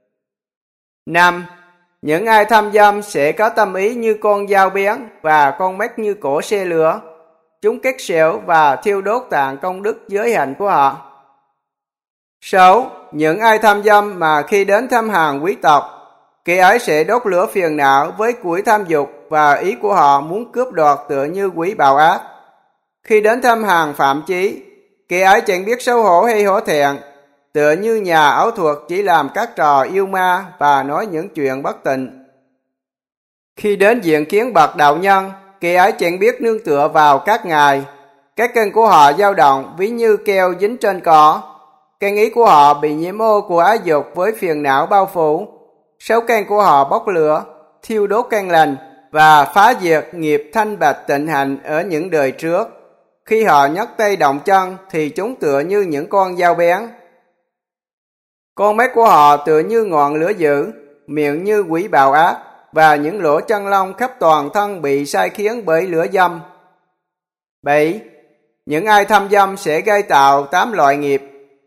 [SPEAKER 1] Năm. Những ai tham dâm sẽ có tâm ý như con dao bén và con mắt như cổ xe lửa. Chúng cắt xẻo và thiêu đốt tạng công đức giới hạnh của họ. Sáu. Những ai tham dâm mà khi đến thăm hàng quý tộc, kẻ ấy sẽ đốt lửa phiền não với củi tham dục, và ý của họ muốn cướp đoạt tựa như quỷ bạo ác. Khi đến thăm hàng phạm chí, kẻ ấy chẳng biết xấu hổ hay hổ thẹn, tựa như nhà ảo thuật chỉ làm các trò yêu ma và nói những chuyện bất tịnh. Khi đến diện kiến bậc đạo nhân, kẻ ấy chẳng biết nương tựa vào các ngài. Các căn của họ dao động ví như keo dính trên cỏ. Căn ý của họ bị nhiễm ô của ái dục với phiền não bao phủ. Sáu căn của họ bốc lửa, thiêu đốt căn lành và phá diệt nghiệp thanh bạch tịnh hạnh ở những đời trước. Khi họ nhấc tay động chân thì chúng tựa như những con dao bén. Con mắt của họ tựa như ngọn lửa dữ, miệng như quỷ bạo ác, và những lỗ chân lông khắp toàn thân bị sai khiến bởi lửa dâm. Bảy. Những ai tham dâm sẽ gây tạo tám loại nghiệp.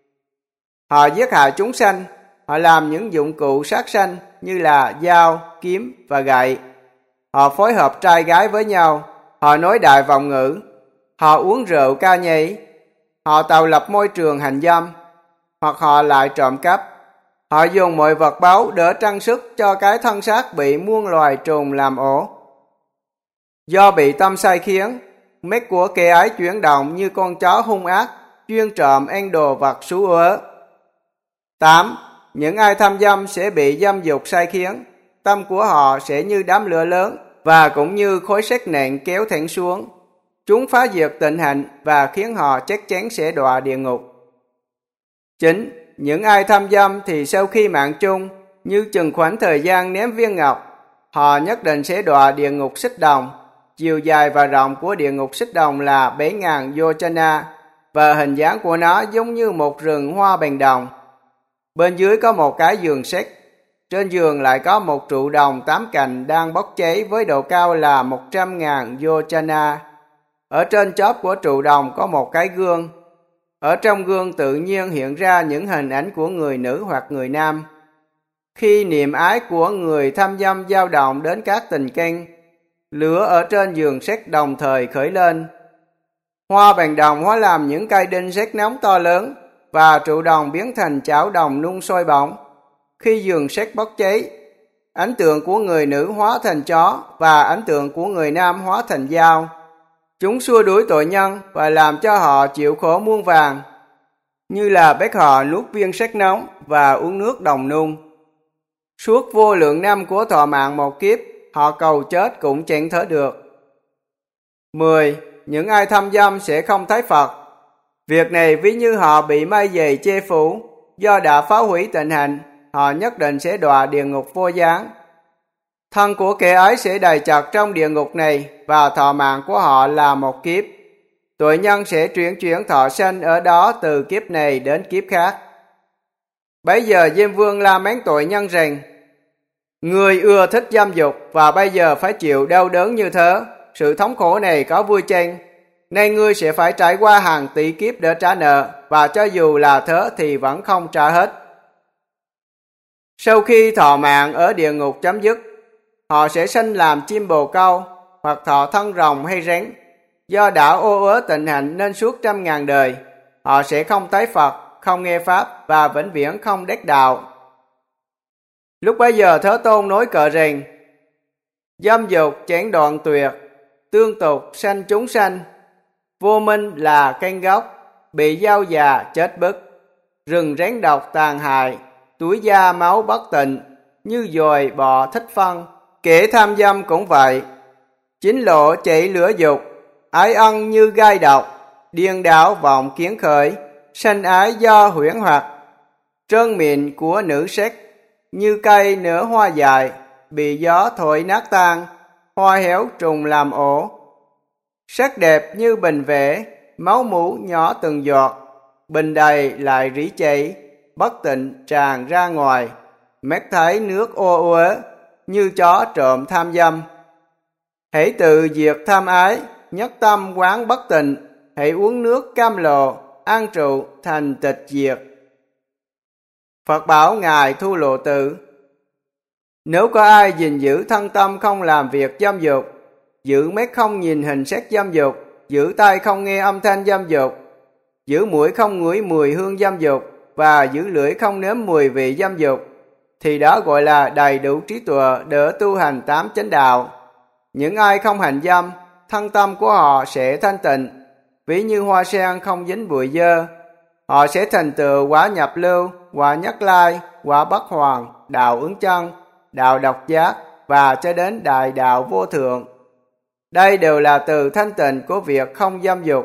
[SPEAKER 1] Họ giết hại chúng sanh, họ làm những dụng cụ sát sanh như là dao, kiếm và gậy. Họ phối hợp trai gái với nhau, họ nói đại vọng ngữ, họ uống rượu ca nhảy, họ tạo lập môi trường hành dâm, hoặc họ lại trộm cắp. Họ dùng mọi vật báu để trang sức cho cái thân xác bị muôn loài trùng làm ổ. Do bị tâm sai khiến, mắt của kẻ ấy chuyển động như con chó hung ác, chuyên trộm ăn đồ vật xú uế. Tám. Những ai tham dâm sẽ bị dâm dục sai khiến, tâm của họ sẽ như đám lửa lớn và cũng như khối sét nặng kéo thẳng xuống. Chúng phá diệt tịnh hạnh và khiến họ chắc chắn sẽ đọa địa ngục. Chín. Những ai tham dâm thì sau khi mạng chung, như chừng khoảnh thời gian ném viên ngọc, họ nhất định sẽ đọa địa ngục Xích Đồng. Chiều dài và rộng của địa ngục Xích Đồng là bảy ngàn Yojana, và hình dáng của nó giống như một rừng hoa bành đồng. Bên dưới có một cái giường sét. Trên giường lại có một trụ đồng tám cành đang bốc cháy với độ cao là một trăm nghìn yochana. Ở trên chóp của trụ đồng có một cái gương. Ở trong gương tự nhiên hiện ra những hình ảnh của người nữ hoặc người nam. Khi niềm ái của người tham dâm dao động đến các tình kinh, lửa ở trên giường sét đồng thời khởi lên. Hoa bành đồng hóa làm những cây đinh sét nóng to lớn, và trụ đồng biến thành chảo đồng nung sôi bỏng. Khi giường sét bốc cháy, ảnh tượng của người nữ hóa thành chó và ảnh tượng của người nam hóa thành dao. Chúng xua đuổi tội nhân và làm cho họ chịu khổ muôn vàn, như là bắt họ nuốt viên sét nóng và uống nước đồng nung. Suốt vô lượng năm của thọ mạng một kiếp, họ cầu chết cũng chẳng thở được. mười. Những ai tham dâm sẽ không thấy Phật. Việc này ví như họ bị mây dày che phủ, do đã phá hủy tịnh hạnh, họ nhất định sẽ đọa địa ngục vô gián. Thân của kẻ ấy sẽ đầy chặt trong địa ngục này, và thọ mạng của họ là một kiếp. Tội nhân sẽ chuyển chuyển thọ sanh ở đó từ kiếp này đến kiếp khác. Bấy giờ Diêm Vương la mắng tội nhân rằng: Người ưa thích dâm dục và bây giờ phải chịu đau đớn như thế, sự thống khổ này có vui chăng? Nay ngươi sẽ phải trải qua hàng tỷ kiếp để trả nợ, và cho dù là thế thì vẫn không trả hết. Sau khi thọ mạng ở địa ngục chấm dứt, họ sẽ sanh làm chim bồ câu, hoặc thọ thân rồng hay rắn. Do đã ô uế tịnh hạnh nên suốt trăm ngàn đời, họ sẽ không thấy Phật, không nghe Pháp và vĩnh viễn không đắc đạo. Lúc bấy giờ Thế Tôn nói cờ rằng: Dâm dục chẳng đoạn tuyệt, tương tục sanh chúng sanh. Vô minh là căn gốc, bị dao già chết bức. Rừng rắn độc tàn hại, túi da máu bất tịnh, như dồi bọ thích phân. Kẻ tham dâm cũng vậy. Chính lộ chảy lửa dục, ái ân như gai độc, điên đảo vọng kiến khởi, sanh ái do huyễn hoặc. Trơn miệng của nữ sắc, như cây nở hoa dài, bị gió thổi nát tan, hoa héo trùng làm ổ. Sắc đẹp như bình vẽ, máu mũ nhỏ từng giọt, bình đầy lại rỉ chảy, bất tịnh tràn ra ngoài. Mắt thấy nước ô uế, như chó trộm tham dâm. Hãy tự diệt tham ái, nhất tâm quán bất tịnh. Hãy uống nước cam lồ, an trụ thành tịch diệt. Phật bảo Ngài Thu Lộ Tử: Nếu có ai gìn giữ thân tâm không làm việc dâm dục, giữ mắt không nhìn hình sắc dâm dục, giữ tai không nghe âm thanh dâm dục, giữ mũi không ngửi mùi hương dâm dục, và giữ lưỡi không nếm mùi vị dâm dục, thì đó gọi là đầy đủ trí tuệ để tu hành tám chánh đạo. Những ai không hành dâm, thân tâm của họ sẽ thanh tịnh, ví như hoa sen không dính bụi dơ. Họ sẽ thành tựu quả nhập lưu, quả nhất lai, quả bất hoàn, đạo ứng chân, đạo độc giác và cho đến đại đạo vô thượng. Đây đều là từ thanh tịnh của việc không dâm dục.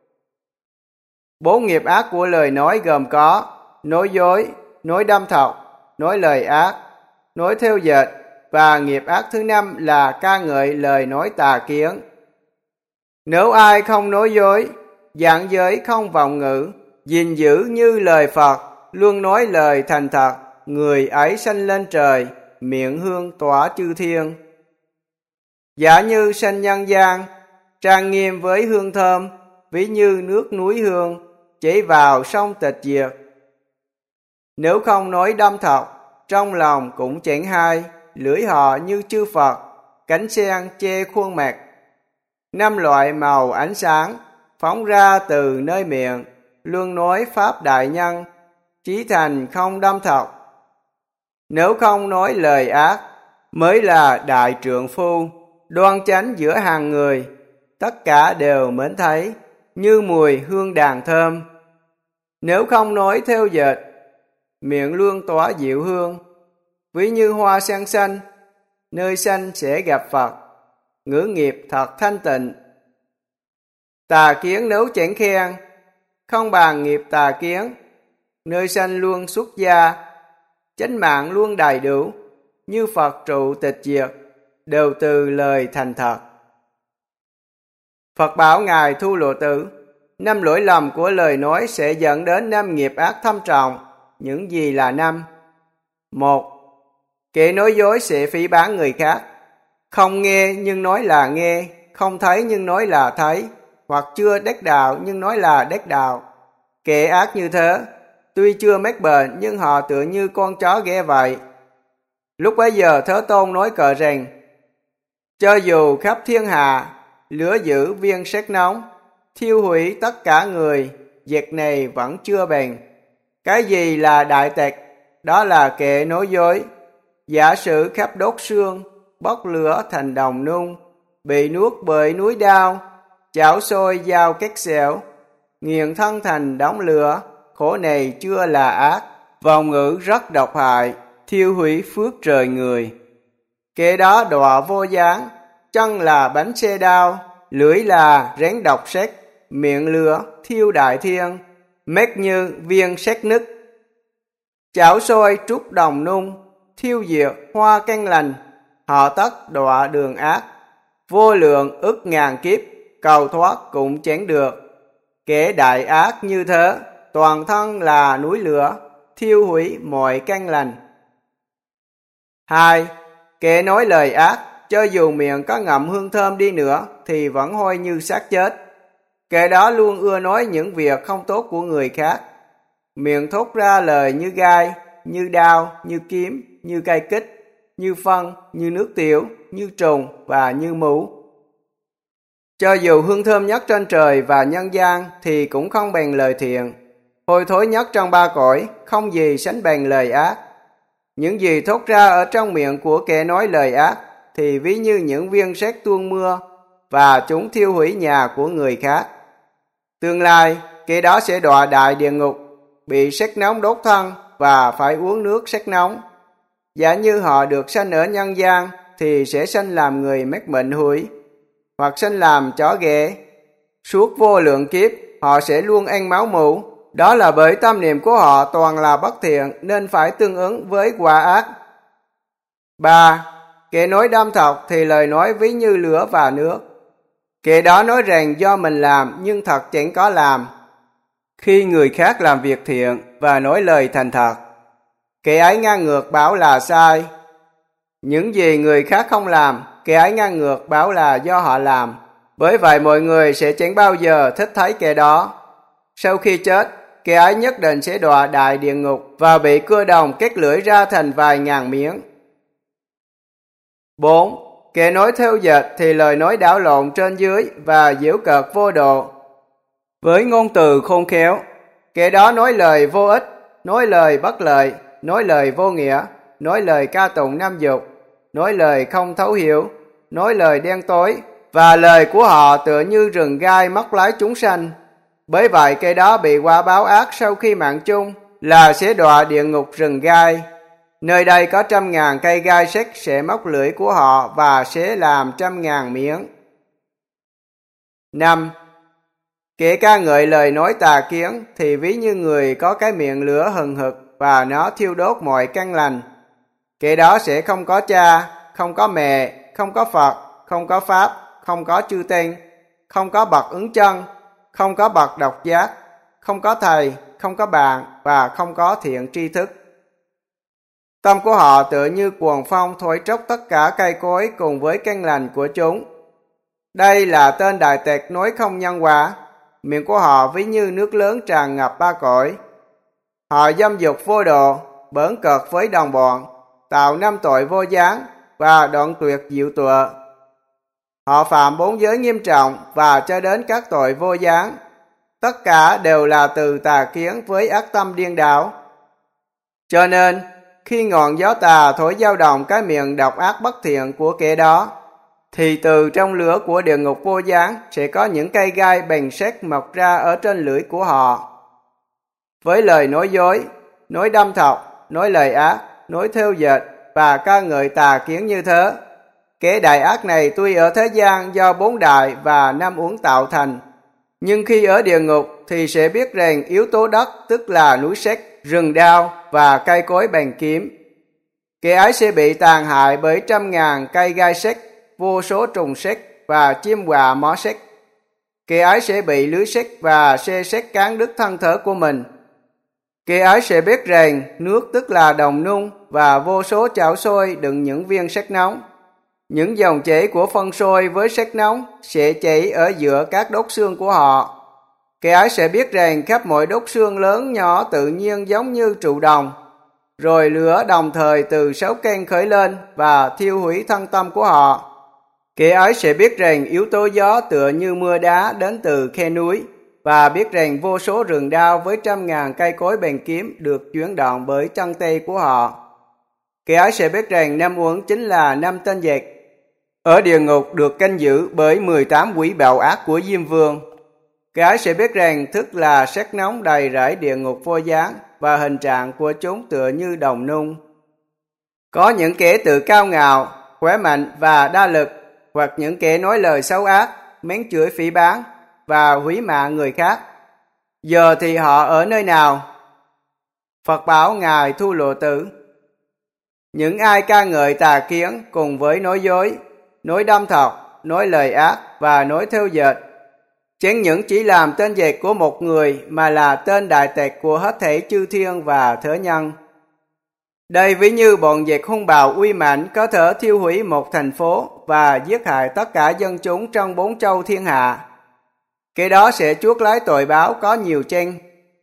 [SPEAKER 1] Bốn nghiệp ác của lời nói gồm có nói dối, nói đâm thọc, nói lời ác, nói theo dệt, và nghiệp ác thứ năm là ca ngợi lời nói tà kiến. Nếu ai không nói dối, giảng giới không vọng ngữ, gìn giữ như lời Phật, luôn nói lời thành thật, người ấy sanh lên trời, miệng hương tỏa chư thiên. Giả như sanh nhân gian, trang nghiêm với hương thơm, ví như nước núi hương, chảy vào sông tịch diệt. Nếu không nói đâm thọc, trong lòng cũng chẳng hay, lưỡi họ như chư Phật, cánh sen che khuôn mặt. Năm loại màu ánh sáng phóng ra từ nơi miệng, luôn nói pháp đại nhân, chí thành không đâm thọc. Nếu không nói lời ác, mới là đại trượng phu, đoan chánh giữa hàng người, tất cả đều mến thấy, như mùi hương đàn thơm. Nếu không nói theo dệt, miệng luôn tỏa diệu hương, ví như hoa sen xanh, nơi xanh sẽ gặp Phật, ngữ nghiệp thật thanh tịnh. Tà kiến nếu chẳng khen, không bàn nghiệp tà kiến, nơi xanh luôn xuất gia, chánh mạng luôn đầy đủ, như Phật trụ tịch diệt, đều từ lời thành thật. Phật bảo Ngài Thu Lộ Tử: Năm lỗi lầm của lời nói sẽ dẫn đến năm nghiệp ác thâm trọng. Những gì là năm? Một, kẻ nói dối sẽ phỉ báng người khác. Không nghe nhưng nói là nghe, không thấy nhưng nói là thấy, hoặc chưa đắc đạo nhưng nói là đắc đạo. Kẻ ác như thế, tuy chưa mắc bệnh nhưng họ tựa như con chó ghẻ vậy. Lúc bấy giờ Thế Tôn nói cờ rằng, cho dù khắp thiên hạ, lửa giữ viên sét nóng, thiêu hủy tất cả người, việc này vẫn chưa bền. Cái gì là đại tặc? Đó là kẻ nói dối. Giả sử khắp đốt xương, bốc lửa thành đồng nung, bị nuốt bởi núi đao, chảo sôi dao cắt xẻo, nghiền thân thành đống lửa, khổ này chưa là ác. Vòng ngữ rất độc hại, thiêu hủy phước trời người. Kẻ đó đọa vô gián, chân là bánh xe đao, lưỡi là rén độc sét, miệng lửa thiêu đại thiên, mắt như viên sét nứt. Chảo sôi trút đồng nung, thiêu diệt hoa căn lành, họ tất đọa đường ác. Vô lượng ức ngàn kiếp, cầu thoát cũng chẳng được. Kẻ đại ác như thế, toàn thân là núi lửa, thiêu hủy mọi căn lành. Hai, kẻ nói lời ác, cho dù miệng có ngậm hương thơm đi nữa, thì vẫn hôi như xác chết. Kẻ đó luôn ưa nói những việc không tốt của người khác. Miệng thốt ra lời như gai, như đao, như kiếm, như cây kích, như phân, như nước tiểu, như trùng và như mũ. Cho dù hương thơm nhất trên trời và nhân gian thì cũng không bằng lời thiện. Hôi thối nhất trong ba cõi, không gì sánh bằng lời ác. Những gì thốt ra ở trong miệng của kẻ nói lời ác thì ví như những viên sét tuôn mưa và chúng thiêu hủy nhà của người khác. Tương lai, kẻ đó sẽ đọa đại địa ngục, bị sét nóng đốt thân và phải uống nước sét nóng. Giả như họ được sanh ở nhân gian thì sẽ sanh làm người mắc bệnh hủi, hoặc sanh làm chó ghẻ. Suốt vô lượng kiếp, họ sẽ luôn ăn máu mủ. Đó là bởi tâm niệm của họ toàn là bất thiện nên phải tương ứng với quả ác. Ba, kẻ nói đâm thọc thì lời nói ví như lửa và nước. Kẻ đó nói rằng do mình làm nhưng thật chẳng có làm. Khi người khác làm việc thiện và nói lời thành thật, kẻ ấy ngang ngược bảo là sai. Những gì người khác không làm, kẻ ấy ngang ngược bảo là do họ làm. Bởi vậy mọi người sẽ chẳng bao giờ thích thấy kẻ đó. Sau khi chết, kẻ ấy nhất định sẽ đọa đại địa ngục và bị cưa đồng cắt lưỡi ra thành vài ngàn miếng. Bốn, kẻ nói theo dệt thì lời nói đảo lộn trên dưới và giễu cợt vô độ. Với ngôn từ khôn khéo, kẻ đó nói lời vô ích, nói lời bất lợi, nói lời vô nghĩa, nói lời ca tụng năm dục, nói lời không thấu hiểu, nói lời đen tối, và lời của họ tựa như rừng gai móc lái chúng sanh. Bởi vậy kẻ đó bị quả báo ác sau khi mạng chung là sẽ đọa địa ngục rừng gai. Nơi đây có trăm ngàn cây gai sét sẽ móc lưỡi của họ và sẽ làm trăm ngàn miếng. Năm, kẻ ca ngợi lời nói tà kiến thì ví như người có cái miệng lửa hừng hực và nó thiêu đốt mọi căn lành. Kẻ đó sẽ không có cha, không có mẹ, không có Phật, không có Pháp, không có chư tinh, không có bậc ứng chân, không có bậc độc giác, không có thầy, không có bạn và không có thiện tri thức. Tâm của họ tựa như cuồng phong thổi tróc tất cả cây cối cùng với căn lành của chúng. Đây là tên đại tặc nói không nhân quả. Miệng của họ ví như nước lớn tràn ngập ba cõi. Họ dâm dục vô độ, bỡn cợt với đồng bọn, tạo năm tội vô gián và đoạn tuyệt diệu tuệ. Họ phạm bốn giới nghiêm trọng và cho đến các tội vô gián. Tất cả đều là từ tà kiến với ác tâm điên đảo. Cho nên, khi ngọn gió tà thổi dao động cái miệng độc ác bất thiện của kẻ đó, thì từ trong lửa của địa ngục vô gián sẽ có những cây gai bành sét mọc ra ở trên lưỡi của họ. Với lời nói dối, nói đâm thọc, nói lời ác, nói thêu dệt và ca ngợi tà kiến như thế, kẻ đại ác này tuy ở thế gian do bốn đại và năm uẩn tạo thành, nhưng khi ở địa ngục thì sẽ biết rằng yếu tố đất tức là núi sét, rừng đao và cây cối bành kiếm. Kẻ ấy sẽ bị tàn hại bởi trăm ngàn cây gai sét, vô số trùng sét và chim quạ mó sét. kẻ ấy sẽ bị lưới sét và xe sét cán đứt thân thể của mình. Kẻ ấy sẽ biết rằng nước tức là đồng nung và vô số chảo sôi đựng những viên sét nóng. Những dòng chảy của phân sôi với sét nóng sẽ chảy ở giữa các đốt xương của họ. Kẻ ấy sẽ biết rằng khắp mọi đốt xương lớn nhỏ tự nhiên giống như trụ đồng. Rồi lửa đồng thời từ sáu căn khởi lên và thiêu hủy thân tâm của họ. Kẻ ấy sẽ biết rằng yếu tố gió tựa như mưa đá đến từ khe núi, và biết rằng vô số rừng đao với trăm ngàn cây cối bền kiếm được chuyển động bởi chân tay của họ. Kẻ ấy sẽ biết rằng năm uẩn chính là năm tên giặc ở địa ngục được canh giữ bởi mười tám quỷ bạo ác của Diêm Vương. Kẻ ấy sẽ biết rằng thức là sét nóng đầy rẫy địa ngục vô gián, và hình trạng của chúng tựa như đồng nung. Có những kẻ tự cao ngạo, khỏe mạnh và đa lực, hoặc những kẻ nói lời xấu ác, mắng chửi phỉ báng và hủy mạ người khác. Giờ thì họ ở nơi nào? Phật bảo Ngài Thu Lộ Tử: những ai ca ngợi tà kiến cùng với nói dối, nói đâm thọc, nói lời ác và nói theo dệt, chẳng những chỉ làm tên giặc của một người mà là tên đại tặc của hết thảy chư thiên và thế nhân. Đây ví như bọn giặc hung bạo uy mãnh có thể thiêu hủy một thành phố và giết hại tất cả dân chúng trong bốn châu thiên hạ. Cái đó sẽ chuốc lấy tội báo có nhiều chăng?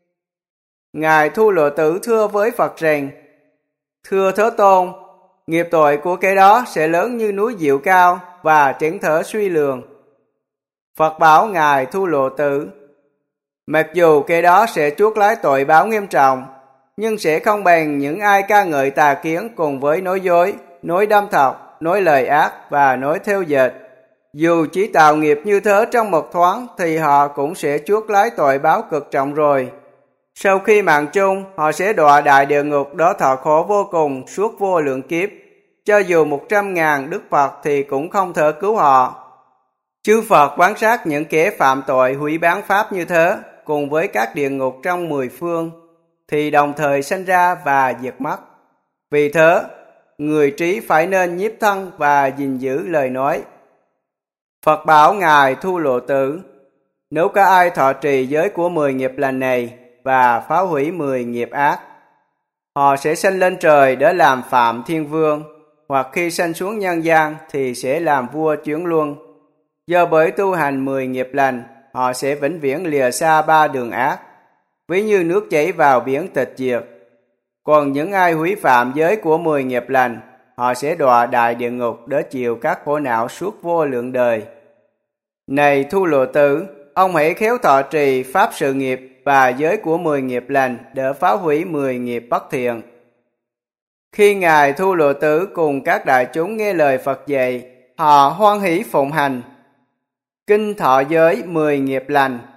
[SPEAKER 1] Ngài Thu Lộ Tử thưa với Phật rằng: thưa Thế Tôn, nghiệp tội của cái đó sẽ lớn như núi Diệu Cao và chẳng thể suy lường. Phật bảo Ngài Thu Lộ Tử: mặc dù cái đó sẽ chuốc lấy tội báo nghiêm trọng, nhưng sẽ không bằng những ai ca ngợi tà kiến cùng với nói dối, nói đâm thọc, nói lời ác và nói theo dệt. Dù chỉ tạo nghiệp như thế trong một thoáng thì họ cũng sẽ chuốc lấy tội báo cực trọng rồi. Sau khi mạng chung, họ sẽ đọa đại địa ngục đó thọ khổ vô cùng suốt vô lượng kiếp. Cho dù một trăm ngàn Đức Phật thì cũng không thể cứu họ. Chư Phật quan sát những kẻ phạm tội hủy bán pháp như thế, cùng với các địa ngục trong mười phương, thì đồng thời sanh ra và diệt mất. Vì thế, người trí phải nên nhiếp thân và gìn giữ lời nói. Phật bảo Ngài Thu Lộ Tử: nếu có ai thọ trì giới của mười nghiệp lành này và phá hủy mười nghiệp ác, họ sẽ sanh lên trời để làm Phạm Thiên Vương, hoặc khi sanh xuống nhân gian thì sẽ làm vua chuyển luân. Do bởi tu hành mười nghiệp lành, họ sẽ vĩnh viễn lìa xa ba đường ác, ví như nước chảy vào biển tịch diệt. Còn những ai hủy phạm giới của mười nghiệp lành, họ sẽ đọa đại địa ngục để chịu các khổ não suốt vô lượng đời. Này Thu Lộ Tử, ông hãy khéo thọ trì pháp sự nghiệp và giới của mười nghiệp lành để phá hủy mười nghiệp bất thiện. Khi Ngài Thu Lộ Tử cùng các đại chúng nghe lời Phật dạy, họ hoan hỷ phụng hành kinh thọ giới mười nghiệp lành.